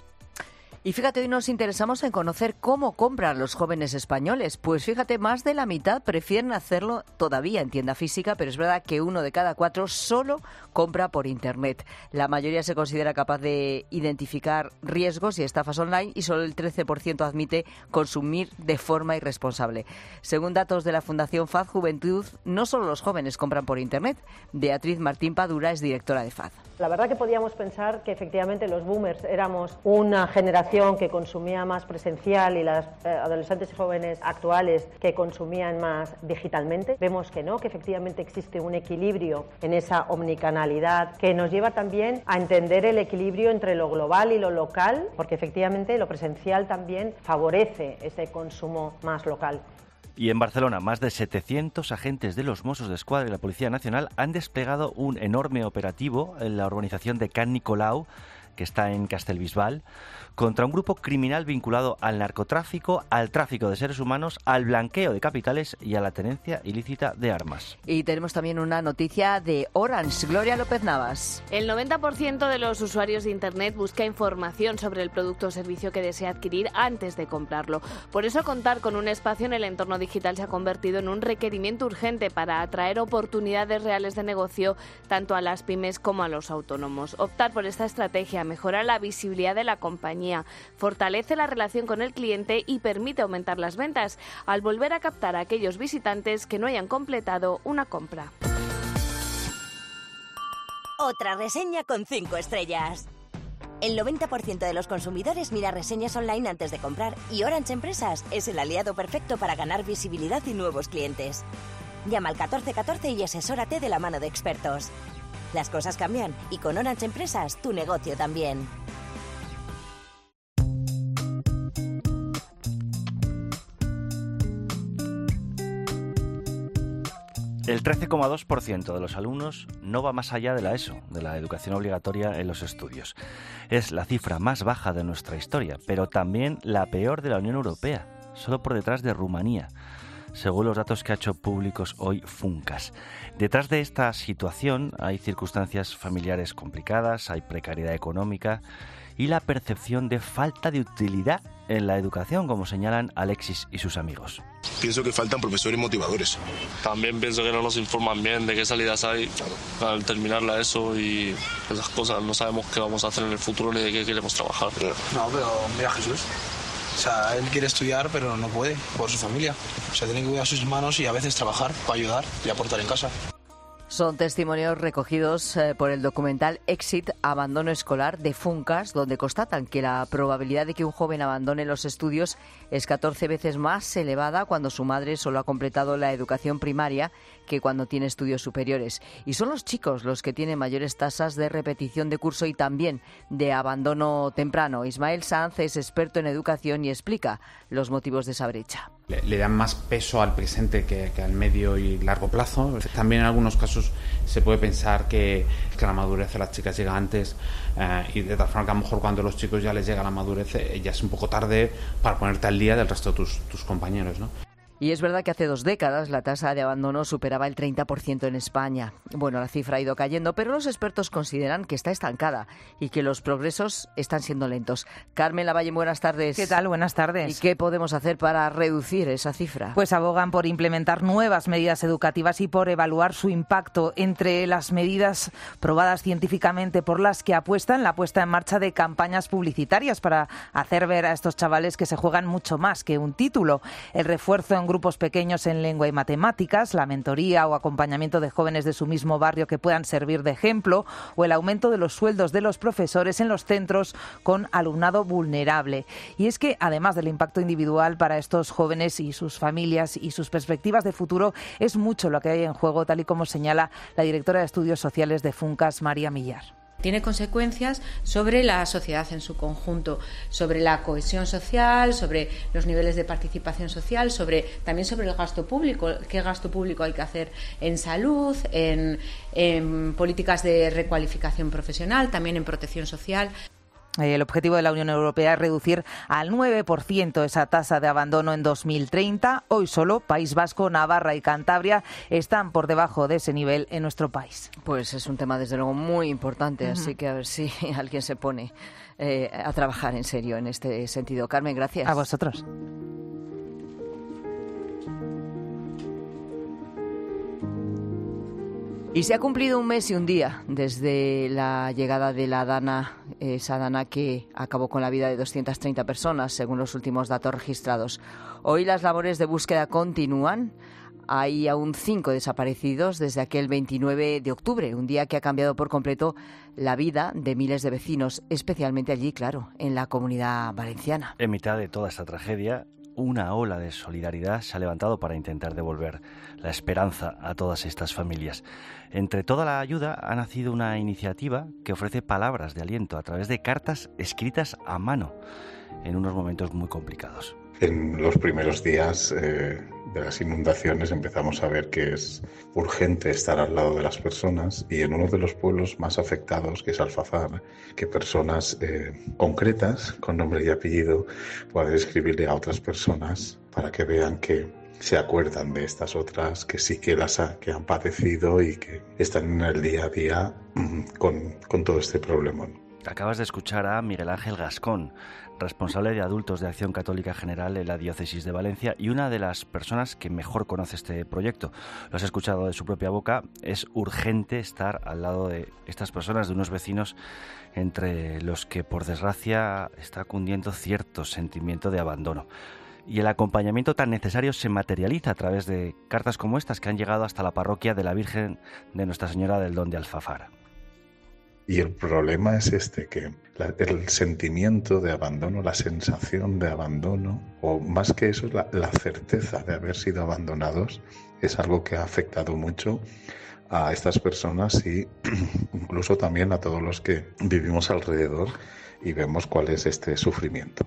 S5: Y fíjate, hoy nos interesamos en conocer cómo compran los jóvenes españoles. Pues fíjate, más de la mitad prefieren hacerlo todavía en tienda física, pero es verdad que uno de cada cuatro solo compra por Internet. La mayoría se considera capaz de identificar riesgos y estafas online y solo el trece por ciento admite consumir de forma irresponsable. Según datos de la Fundación F A D Juventud, no solo los jóvenes compran por Internet. Beatriz Martín Padura es directora de F A D.
S23: La verdad que podíamos pensar que efectivamente los boomers éramos una generación que consumía más presencial y las eh, adolescentes y jóvenes actuales que consumían más digitalmente. Vemos que no, que efectivamente existe un equilibrio en esa omnicanalidad que nos lleva también a entender el equilibrio entre lo global y lo local, porque efectivamente lo presencial también favorece ese consumo más local.
S1: Y en Barcelona, más de setecientos agentes de los Mossos d'Esquadra y la Policía Nacional han desplegado un enorme operativo en la urbanización de Can Nicolau, que está en Castellbisbal, contra un grupo criminal vinculado al narcotráfico, al tráfico de seres humanos, al blanqueo de capitales y a la tenencia ilícita de armas.
S5: Y tenemos también una noticia de Orange. Gloria López Navas.
S24: El noventa por ciento de los usuarios de Internet busca información sobre el producto o servicio que desea adquirir antes de comprarlo. Por eso contar con un espacio en el entorno digital se ha convertido en un requerimiento urgente para atraer oportunidades reales de negocio tanto a las pymes como a los autónomos. Optar por esta estrategia mejora la visibilidad de la compañía, fortalece la relación con el cliente y permite aumentar las ventas al volver a captar a aquellos visitantes que no hayan completado una compra.
S25: Otra reseña con cinco estrellas.
S7: El noventa por ciento de los consumidores mira reseñas online antes de comprar y Orange Empresas es el aliado perfecto para ganar visibilidad y nuevos clientes. Llama al catorce catorce y asesórate de la mano de expertos. Las cosas cambian y con Orange Empresas tu negocio también.
S1: El trece coma dos por ciento de los alumnos no va más allá de la ESO, de la educación obligatoria en los estudios. Es la cifra más baja de nuestra historia, pero también la peor de la Unión Europea, solo por detrás de Rumanía, según los datos que ha hecho públicos hoy Funcas. Detrás de esta situación hay circunstancias familiares complicadas, hay precariedad económica y la percepción de falta de utilidad en la educación, como señalan Alexis y sus amigos.
S9: Pienso que faltan profesores motivadores.
S10: También pienso que no nos informan bien de qué salidas hay al terminar la ESO y esas cosas. No sabemos qué vamos a hacer en el futuro ni de qué queremos trabajar.
S11: No, pero mira Jesús. O sea, él quiere estudiar, pero no puede por su familia. O sea, tiene que cuidar sus manos y a veces trabajar para ayudar y aportar en casa.
S5: Son testimonios recogidos eh, por el documental Exit, Abandono Escolar de Funcas, donde constatan que la probabilidad de que un joven abandone los estudios es catorce veces más elevada cuando su madre solo ha completado la educación primaria que cuando tiene estudios superiores. Y son los chicos los que tienen mayores tasas de repetición de curso y también de abandono temprano. Ismael Sanz es experto en educación y explica los motivos de esa brecha.
S25: Le, le dan más peso al presente que, que al medio y largo plazo. También en algunos casos se puede pensar que, que la madurez de las chicas llega antes eh, y de tal forma que a lo mejor cuando a los chicos ya les llega la madurez eh, ya es un poco tarde para ponerte al día del resto de tus, tus compañeros, ¿no?
S5: Y es verdad que hace dos décadas la tasa de abandono superaba el treinta por ciento en España. Bueno, la cifra ha ido cayendo, pero los expertos consideran que está estancada y que los progresos están siendo lentos. Carmen Lavalle, buenas tardes.
S26: ¿Qué tal? Buenas tardes.
S5: ¿Y qué podemos hacer para reducir esa cifra?
S26: Pues abogan por implementar nuevas medidas educativas y por evaluar su impacto. Entre las medidas probadas científicamente por las que apuestan, la puesta en marcha de campañas publicitarias para hacer ver a estos chavales que se juegan mucho más que un título. El refuerzo en grupos pequeños en lengua y matemáticas, la mentoría o acompañamiento de jóvenes de su mismo barrio que puedan servir de ejemplo, o el aumento de los sueldos de los profesores en los centros con alumnado vulnerable. Y es que, además del impacto individual para estos jóvenes y sus familias y sus perspectivas de futuro, es mucho lo que hay en juego, tal y como señala la directora de Estudios Sociales de Funcas, María Millar.
S27: Tiene consecuencias sobre la sociedad en su conjunto, sobre la cohesión social, sobre los niveles de participación social, sobre también sobre el gasto público, qué gasto público hay que hacer en salud, en, en políticas de recualificación profesional, también en protección social.
S26: El objetivo de la Unión Europea es reducir al nueve por ciento esa tasa de abandono en dos mil treinta. Hoy solo País Vasco, Navarra y Cantabria están por debajo de ese nivel en nuestro país.
S5: Pues es un tema desde luego muy importante, uh-huh. Así que a ver si alguien se pone eh, a trabajar en serio en este sentido. Carmen, gracias.
S26: A vosotros.
S5: Y se ha cumplido un mes y un día desde la llegada de la Dana, esa Dana que acabó con la vida de doscientas treinta personas, según los últimos datos registrados. Hoy las labores de búsqueda continúan. Hay aún cinco desaparecidos desde aquel veintinueve de octubre, un día que ha cambiado por completo la vida de miles de vecinos, especialmente allí, claro, en la Comunidad Valenciana.
S1: En mitad de toda esta tragedia, una ola de solidaridad se ha levantado para intentar devolver la esperanza a todas estas familias. Entre toda la ayuda ha nacido una iniciativa que ofrece palabras de aliento a través de cartas escritas a mano en unos momentos muy complicados.
S4: En los primeros días eh, de las inundaciones empezamos a ver que es urgente estar al lado de las personas, y en uno de los pueblos más afectados, que es Alfafar, que personas eh, concretas, con nombre y apellido, puedan escribirle a otras personas para que vean que se acuerdan de estas otras que sí que las ha, que han padecido y que están en el día a día mmm, con, con todo este problema.
S1: Acabas de escuchar a Miguel Ángel Gascón, responsable de Adultos de Acción Católica General en la Diócesis de Valencia y una de las personas que mejor conoce este proyecto. Lo has escuchado de su propia boca. Es urgente estar al lado de estas personas, de unos vecinos entre los que, por desgracia, está cundiendo cierto sentimiento de abandono. Y el acompañamiento tan necesario se materializa a través de cartas como estas que han llegado hasta la parroquia de la Virgen de Nuestra Señora del Don de Alfafar.
S12: Y el problema es este, que la, el sentimiento de abandono, la sensación de abandono, o más que eso, la, la certeza de haber sido abandonados, es algo que ha afectado mucho a estas personas y incluso también a todos los que vivimos alrededor y vemos cuál es este sufrimiento.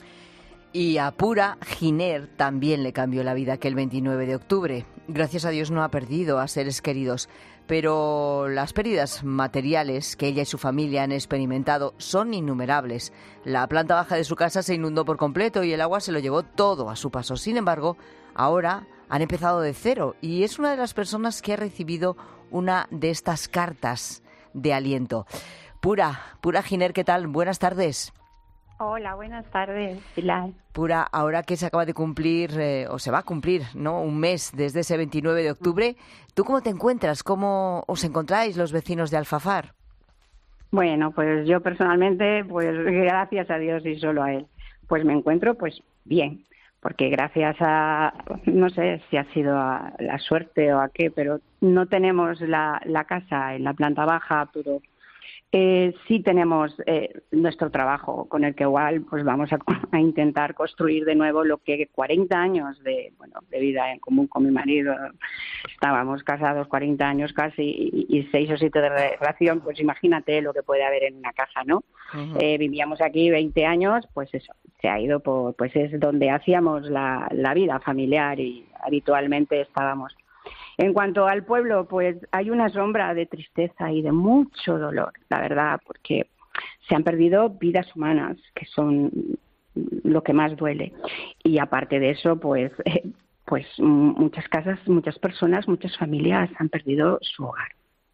S5: Y a Pura Giner también le cambió la vida aquel veintinueve de octubre. Gracias a Dios no ha perdido a seres queridos, pero las pérdidas materiales que ella y su familia han experimentado son innumerables. La planta baja de su casa se inundó por completo y el agua se lo llevó todo a su paso. Sin embargo, ahora han empezado de cero y es una de las personas que ha recibido una de estas cartas de aliento. Pura, Pura Giner, ¿qué tal? Buenas tardes.
S13: Hola, buenas tardes, Pilar.
S5: Pura, ahora que se acaba de cumplir, eh, o se va a cumplir, ¿no?, un mes desde ese veintinueve de octubre, ¿tú cómo te encuentras? ¿Cómo os encontráis los vecinos de Alfafar?
S13: Bueno, pues yo personalmente, pues gracias a Dios y solo a Él, pues me encuentro pues bien, porque gracias a, no sé si ha sido a la suerte o a qué, pero no tenemos la, la casa en la planta baja, pero Eh, sí tenemos eh, nuestro trabajo con el que igual pues vamos a, a intentar construir de nuevo lo que cuarenta años de bueno de vida en común con mi marido, estábamos casados cuarenta años casi y, y seis o siete de relación, pues imagínate lo que puede haber en una casa, ¿no? Uh-huh. Eh, vivíamos aquí veinte años, pues eso, se ha ido por, pues es donde hacíamos la, la vida familiar y habitualmente estábamos. En cuanto al pueblo, pues hay una sombra de tristeza y de mucho dolor, la verdad, porque se han perdido vidas humanas, que son lo que más duele. Y aparte de eso, pues, eh, pues muchas casas, muchas personas, muchas familias han perdido su hogar.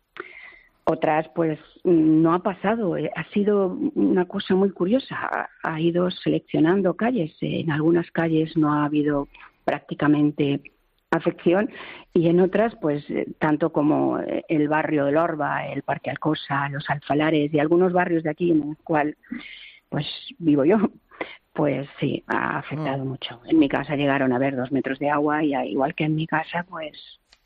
S13: Otras, pues, no ha pasado. Ha sido una cosa muy curiosa. Ha ido seleccionando calles. En algunas calles no ha habido prácticamente afección y en otras, pues tanto como el barrio del Orba, el Parque Alcosa, los Alfalares y algunos barrios de aquí en el cual pues vivo yo, pues sí, ha afectado mm. mucho. En mi casa llegaron a haber dos metros de agua y igual que en mi casa, pues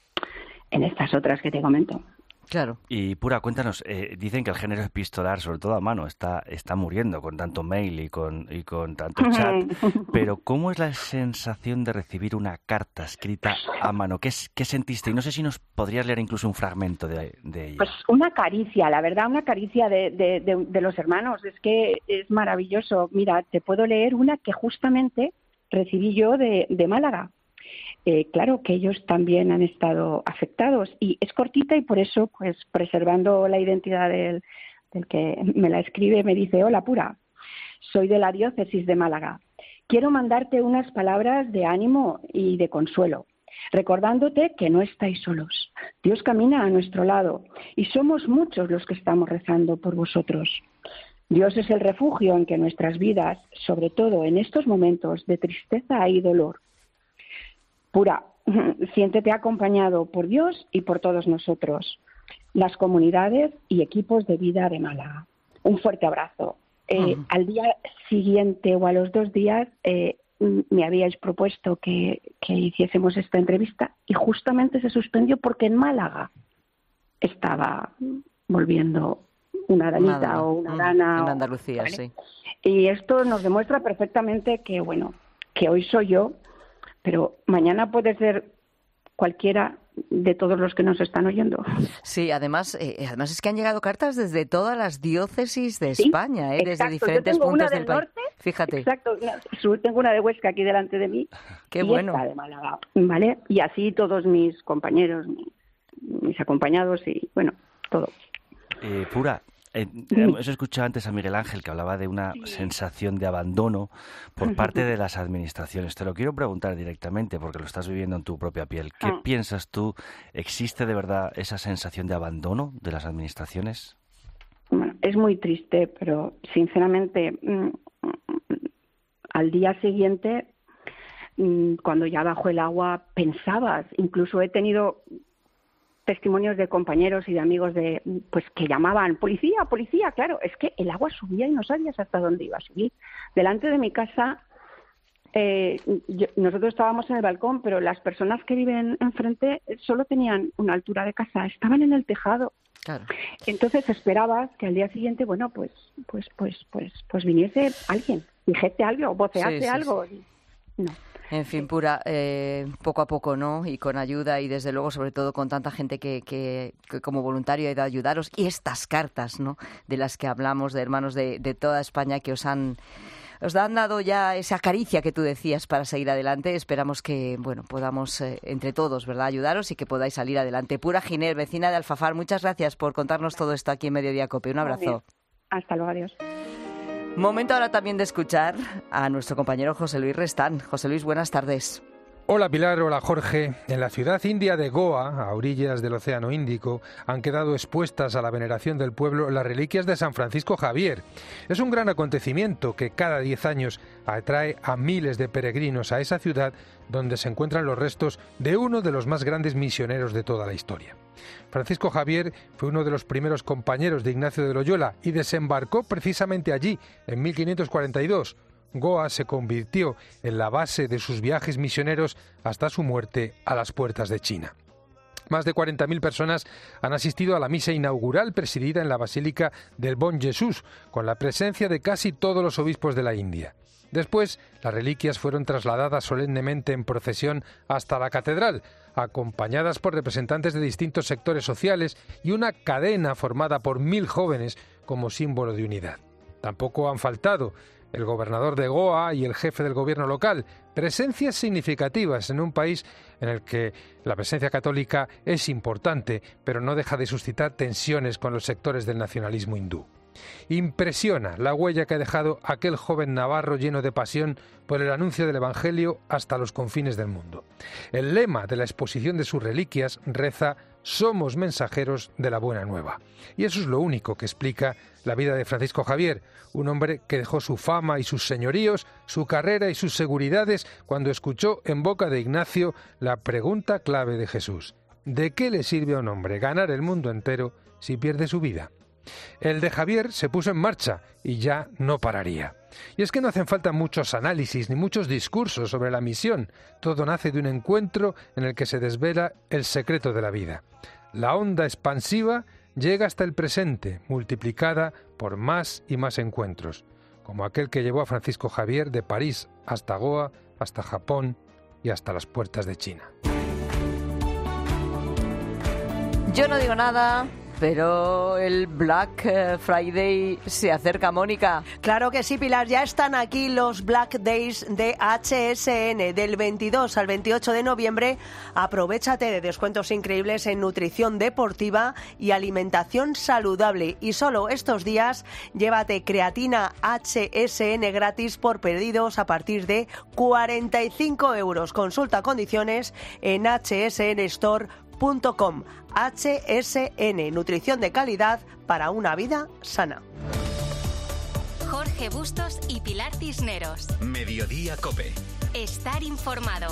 S13: en estas otras que te comento.
S5: Claro.
S1: Y Pura, cuéntanos, eh, dicen que el género epistolar, sobre todo a mano, está está muriendo con tanto mail y con y con tanto chat, pero ¿cómo es la sensación de recibir una carta escrita a mano? ¿Qué, qué sentiste? Y no sé si nos podrías leer incluso un fragmento de, de ella.
S13: Pues una caricia, la verdad, una caricia de, de, de, de los hermanos, es que es maravilloso. Mira, te puedo leer una que justamente recibí yo de, de Málaga. Eh, claro que ellos también han estado afectados y es cortita y por eso, pues preservando la identidad del, del que me la escribe, me dice: hola Pura, soy de la diócesis de Málaga. Quiero mandarte unas palabras de ánimo y de consuelo, recordándote que no estáis solos. Dios camina a nuestro lado y somos muchos los que estamos rezando por vosotros. Dios es el refugio en que nuestras vidas, sobre todo en estos momentos de tristeza y dolor, Pura, siéntete acompañado por Dios y por todos nosotros, las comunidades y equipos de vida de Málaga. Un fuerte abrazo. Eh, uh-huh. Al día siguiente o a los dos días eh, me habíais propuesto que, que hiciésemos esta entrevista y justamente se suspendió porque en Málaga estaba volviendo una danita Nada. o una dana.
S5: En Andalucía, ¿vale? Sí.
S13: Y esto nos demuestra perfectamente que, bueno, que hoy soy yo, pero mañana puede ser cualquiera de todos los que nos están oyendo.
S5: Sí, además, eh, además es que han llegado cartas desde todas las diócesis de
S13: ¿Sí?
S5: España, ¿eh? Desde diferentes
S13: Yo tengo
S5: puntos
S13: una del,
S5: del país.
S13: Norte,
S5: Fíjate.
S13: Exacto, tengo una de Huesca aquí delante de mí.
S5: Qué
S13: y
S5: bueno.
S13: Esta de Málaga, ¿vale? Y así todos mis compañeros, mis, mis acompañados y, bueno, todo.
S1: Eh, Pura, Eh, hemos escuchado antes a Miguel Ángel que hablaba de una sensación de abandono por parte de las administraciones. Te lo quiero preguntar directamente porque lo estás viviendo en tu propia piel. ¿Qué ah. piensas tú? ¿Existe de verdad esa sensación de abandono de las administraciones?
S13: Bueno, es muy triste, pero sinceramente mmm, al día siguiente, mmm, cuando ya bajo el agua, pensabas, incluso he tenido testimonios de compañeros y de amigos de pues que llamaban policía, policía, claro, es que el agua subía y no sabías hasta dónde iba a subir. Delante de mi casa, eh, yo, nosotros estábamos en el balcón, pero las personas que viven enfrente solo tenían una altura de casa, estaban en el tejado.
S5: Claro.
S13: Entonces esperabas que al día siguiente, bueno, pues, pues, pues, pues, pues viniese alguien, dijese algo, vocease
S5: sí, sí,
S13: algo.
S5: Sí.
S13: No.
S5: En fin, Pura, eh, poco a poco, ¿no? Y con ayuda y desde luego, sobre todo, con tanta gente que, que, que como voluntario ha ido a ayudaros. Y estas cartas, ¿no? De las que hablamos, de hermanos de, de toda España que os han, os han dado ya esa caricia que tú decías para seguir adelante. Esperamos que, bueno, podamos eh, entre todos, ¿verdad?, ayudaros y que podáis salir adelante. Pura Giner, vecina de Alfafar, muchas gracias por contarnos todo esto aquí en Mediodía Cope. Un abrazo.
S13: Hasta luego, adiós.
S5: Momento ahora también de escuchar a nuestro compañero José Luis Restán. José Luis, buenas tardes.
S14: Hola Pilar, hola Jorge. En la ciudad india de Goa, a orillas del Océano Índico, han quedado expuestas a la veneración del pueblo las reliquias de San Francisco Javier. Es un gran acontecimiento que cada diez años atrae a miles de peregrinos a esa ciudad donde se encuentran los restos de uno de los más grandes misioneros de toda la historia. Francisco Javier fue uno de los primeros compañeros de Ignacio de Loyola y desembarcó precisamente allí en mil quinientos cuarenta y dos. Goa se convirtió en la base de sus viajes misioneros hasta su muerte a las puertas de China. Más de cuarenta mil personas han asistido a la misa inaugural presidida en la Basílica del Bon Jesús, con la presencia de casi todos los obispos de la India. Después, las reliquias fueron trasladadas solemnemente en procesión hasta la catedral, acompañadas por representantes de distintos sectores sociales y una cadena formada por mil jóvenes como símbolo de unidad. Tampoco han faltado el gobernador de Goa y el jefe del gobierno local, presencias significativas en un país en el que la presencia católica es importante, pero no deja de suscitar tensiones con los sectores del nacionalismo hindú. Impresiona la huella que ha dejado aquel joven navarro lleno de pasión por el anuncio del Evangelio hasta los confines del mundo. El lema de la exposición de sus reliquias reza: «Somos mensajeros de la buena nueva». Y eso es lo único que explica la vida de Francisco Javier, un hombre que dejó su fama y sus señoríos, su carrera y sus seguridades cuando escuchó en boca de Ignacio la pregunta clave de Jesús: ¿de qué le sirve a un hombre ganar el mundo entero si pierde su vida? El de Javier se puso en marcha y ya no pararía. Y es que no hacen falta muchos análisis ni muchos discursos sobre la misión. Todo nace de un encuentro en el que se desvela el secreto de la vida. La onda expansiva llega hasta el presente, multiplicada por más y más encuentros, como aquel que llevó a Francisco Javier de París hasta Goa, hasta Japón y hasta las puertas de China.
S5: Yo no digo nada, pero el Black Friday se acerca, Mónica.
S15: Claro que sí, Pilar. Ya están aquí los Black Days de H S N. Del veintidós al veintiocho de noviembre, aprovéchate de descuentos increíbles en nutrición deportiva y alimentación saludable. Y solo estos días, llévate creatina H S N gratis por pedidos a partir de cuarenta y cinco euros. Consulta condiciones en h s n store punto com. H S N, nutrición de calidad para una vida sana.
S3: Jorge Bustos y Pilar Cisneros.
S2: Mediodía Cope.
S3: Estar informado.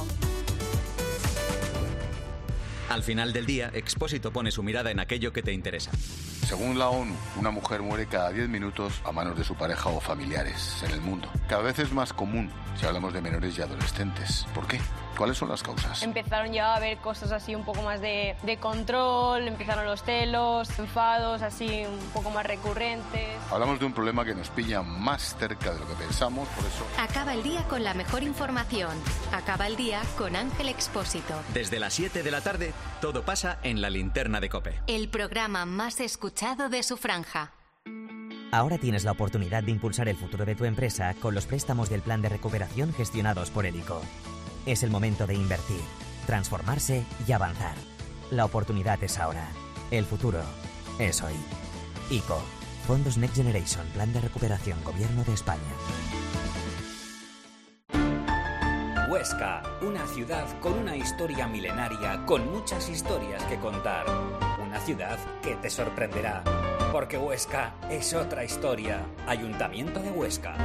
S2: Al final del día, Expósito pone su mirada en aquello que te interesa.
S16: Según la ONU, una mujer muere cada diez minutos a manos de su pareja o familiares en el mundo. Cada vez es más común si hablamos de menores y adolescentes. ¿Por qué? ¿Cuáles son las causas?
S17: Empezaron ya a haber cosas así un poco más de, de control, empezaron los celos, enfados así un poco más recurrentes.
S16: Hablamos de un problema que nos pilla más cerca de lo que pensamos, por eso...
S3: Acaba el día con la mejor información. Acaba el día con Ángel Expósito.
S2: Desde las siete de la tarde, todo pasa en la linterna de COPE.
S3: El programa más escuchado de su franja.
S18: Ahora tienes la oportunidad de impulsar el futuro de tu empresa con los préstamos del Plan de Recuperación gestionados por EDICO. Es el momento de invertir, transformarse y avanzar. La oportunidad es ahora. El futuro es hoy. ICO, Fondos Next Generation, Plan de Recuperación, Gobierno de España.
S21: Huesca, una ciudad con una historia milenaria, con muchas historias que contar. Una ciudad que te sorprenderá, porque Huesca es otra historia. Ayuntamiento de Huesca.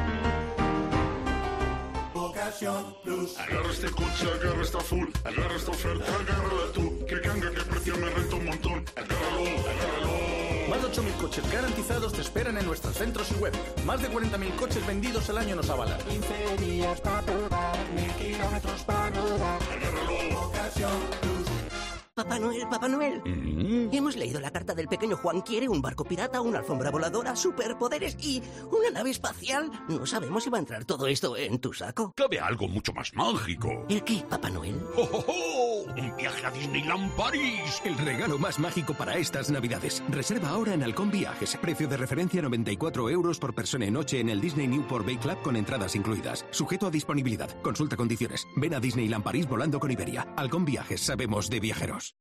S9: Plus. Agarra este coche, agarra esta full, agarra esta oferta, agárrala tú. Que canga, que precio me renta un montón. Agárralo, agárralo.
S19: Más de ocho mil coches garantizados te esperan en nuestros centros y web. Más de cuarenta mil coches vendidos al año nos avalan.
S20: quince días para probar, mil kilómetros para rodar.
S9: Agárralo.
S20: Ocasión Plus.
S19: Papá Noel, Papá Noel.
S20: Mm-hmm.
S6: Hemos leído la carta del pequeño Juan. Quiere un barco pirata, una alfombra voladora, superpoderes y una nave espacial. No sabemos si va a entrar todo esto en tu saco.
S9: Cabe algo mucho más mágico.
S6: ¿El qué, Papá Noel?
S9: ¡Oh, oh, oh! ¡Un viaje a Disneyland París!
S7: El regalo más mágico para estas Navidades. Reserva ahora en Halcón Viajes. Precio de referencia noventa y cuatro euros por persona y noche en el Disney Newport Bay Club con entradas incluidas. Sujeto a disponibilidad. Consulta condiciones. Ven a Disneyland París volando con Iberia. Halcón Viajes. Sabemos de viajeros.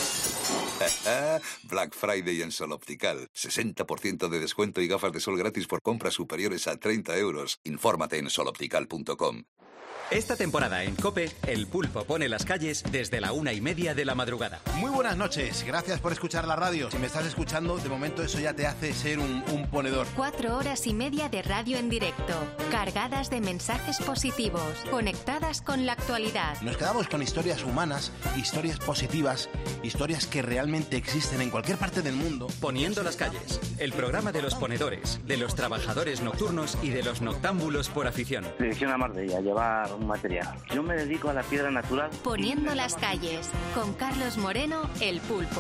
S8: Black Friday en Sol Optical. sesenta por ciento de descuento y gafas de sol gratis por compras superiores a treinta euros. Infórmate en sol optical punto com.
S2: Esta temporada en COPE, El Pulpo pone las calles desde la una y media de la madrugada.
S10: Muy buenas noches, gracias por escuchar la radio. Si me estás escuchando, de momento eso ya te hace ser un, un ponedor.
S3: Cuatro horas y media de radio en directo, cargadas de mensajes positivos, conectadas con la actualidad.
S10: Nos quedamos con historias humanas, historias positivas, historias que realmente existen en cualquier parte del mundo.
S2: Poniendo las calles, el programa de los ponedores, de los trabajadores nocturnos y de los noctámbulos por afición.
S22: Dirección a Marbella, llevar un material. Yo me dedico a la piedra natural.
S3: Poniendo las calles, con Carlos Moreno, El Pulpo.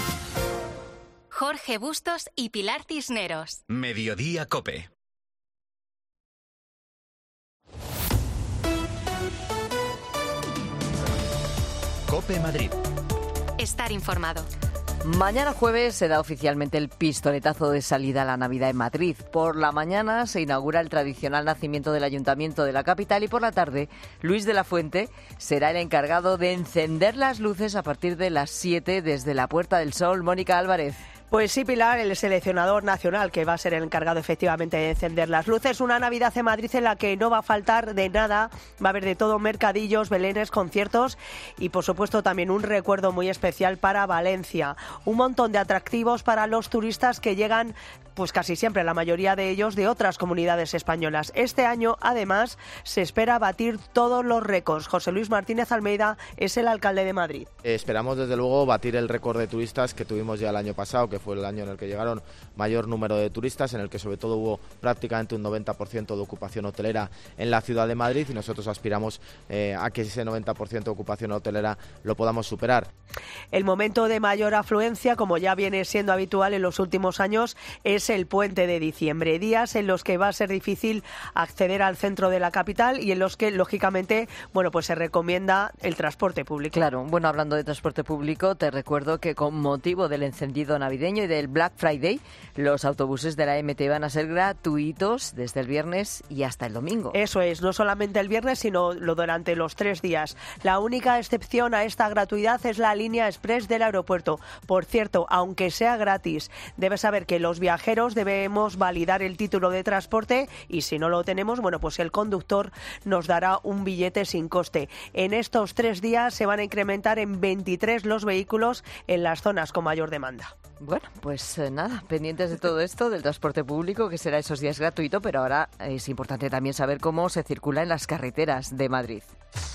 S3: Jorge Bustos y Pilar Cisneros.
S2: Mediodía COPE. COPE Madrid.
S3: Estar informado.
S5: Mañana jueves se da oficialmente el pistoletazo de salida a la Navidad en Madrid. Por la mañana se inaugura el tradicional nacimiento del Ayuntamiento de la capital y por la tarde Luis de la Fuente será el encargado de encender las luces a partir de las siete desde la Puerta del Sol. Mónica Álvarez.
S15: Pues sí, Pilar, el seleccionador nacional que va a ser el encargado efectivamente de encender las luces. Una Navidad en Madrid en la que no va a faltar de nada. Va a haber de todo, mercadillos, belenes, conciertos y por supuesto también un recuerdo muy especial para Valencia. Un montón de atractivos para los turistas que llegan, pues casi siempre, la mayoría de ellos de otras comunidades españolas. Este año, además, se espera batir todos los récords. José Luis Martínez Almeida es el alcalde de Madrid.
S23: Esperamos desde luego batir el récord de turistas que tuvimos ya el año pasado, que fue el año en el que llegaron mayor número de turistas, en el que sobre todo hubo prácticamente un noventa por ciento de ocupación hotelera en la ciudad de Madrid y nosotros aspiramos eh, a que ese noventa por ciento de ocupación hotelera lo podamos superar.
S15: El momento de mayor afluencia, como ya viene siendo habitual en los últimos años, es el puente de diciembre, días en los que va a ser difícil acceder al centro de la capital y en los que, lógicamente, bueno, pues se recomienda el transporte público.
S5: Claro, bueno, hablando de transporte público, te recuerdo que con motivo del encendido navideño y del Black Friday, los autobuses de la M T van a ser gratuitos desde el viernes y hasta el domingo.
S15: Eso es, no solamente el viernes, sino lo durante los tres días. La única excepción a esta gratuidad es la línea express del aeropuerto. Por cierto, aunque sea gratis, debes saber que los viajeros debemos validar el título de transporte y si no lo tenemos, bueno, pues el conductor nos dará un billete sin coste. En estos tres días se van a incrementar en veintitrés los vehículos en las zonas con mayor demanda.
S5: Bueno, pues eh, nada, pendientes de todo esto, del transporte público, que será esos días gratuito, pero ahora es importante también saber cómo se circula en las carreteras de Madrid.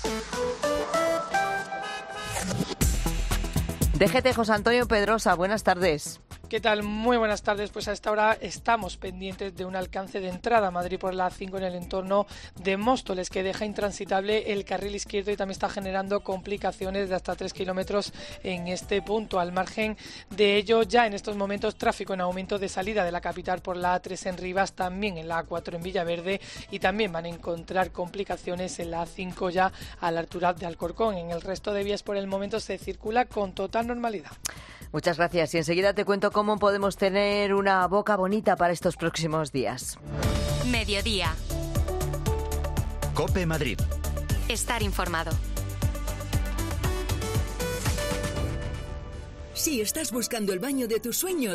S5: D G T, José Antonio Pedrosa, buenas tardes.
S24: ¿Qué tal? Muy buenas tardes. Pues a esta hora estamos pendientes de un alcance de entrada a Madrid por la A cinco en el entorno de Móstoles, que deja intransitable el carril izquierdo y también está generando complicaciones de hasta tres kilómetros en este punto. Al margen de ello, ya en estos momentos tráfico en aumento de salida de la capital por la A tres en Rivas, también en la A cuatro en Villaverde y también van a encontrar complicaciones en la A cinco ya a la altura de Alcorcón. En el resto de vías por el momento se circula con total normalidad.
S5: Muchas gracias y enseguida te cuento cómo podemos tener una boca bonita para estos próximos días.
S3: Mediodía.
S2: COPE Madrid.
S3: Estar informado.
S28: Si estás buscando el baño de tus sueños,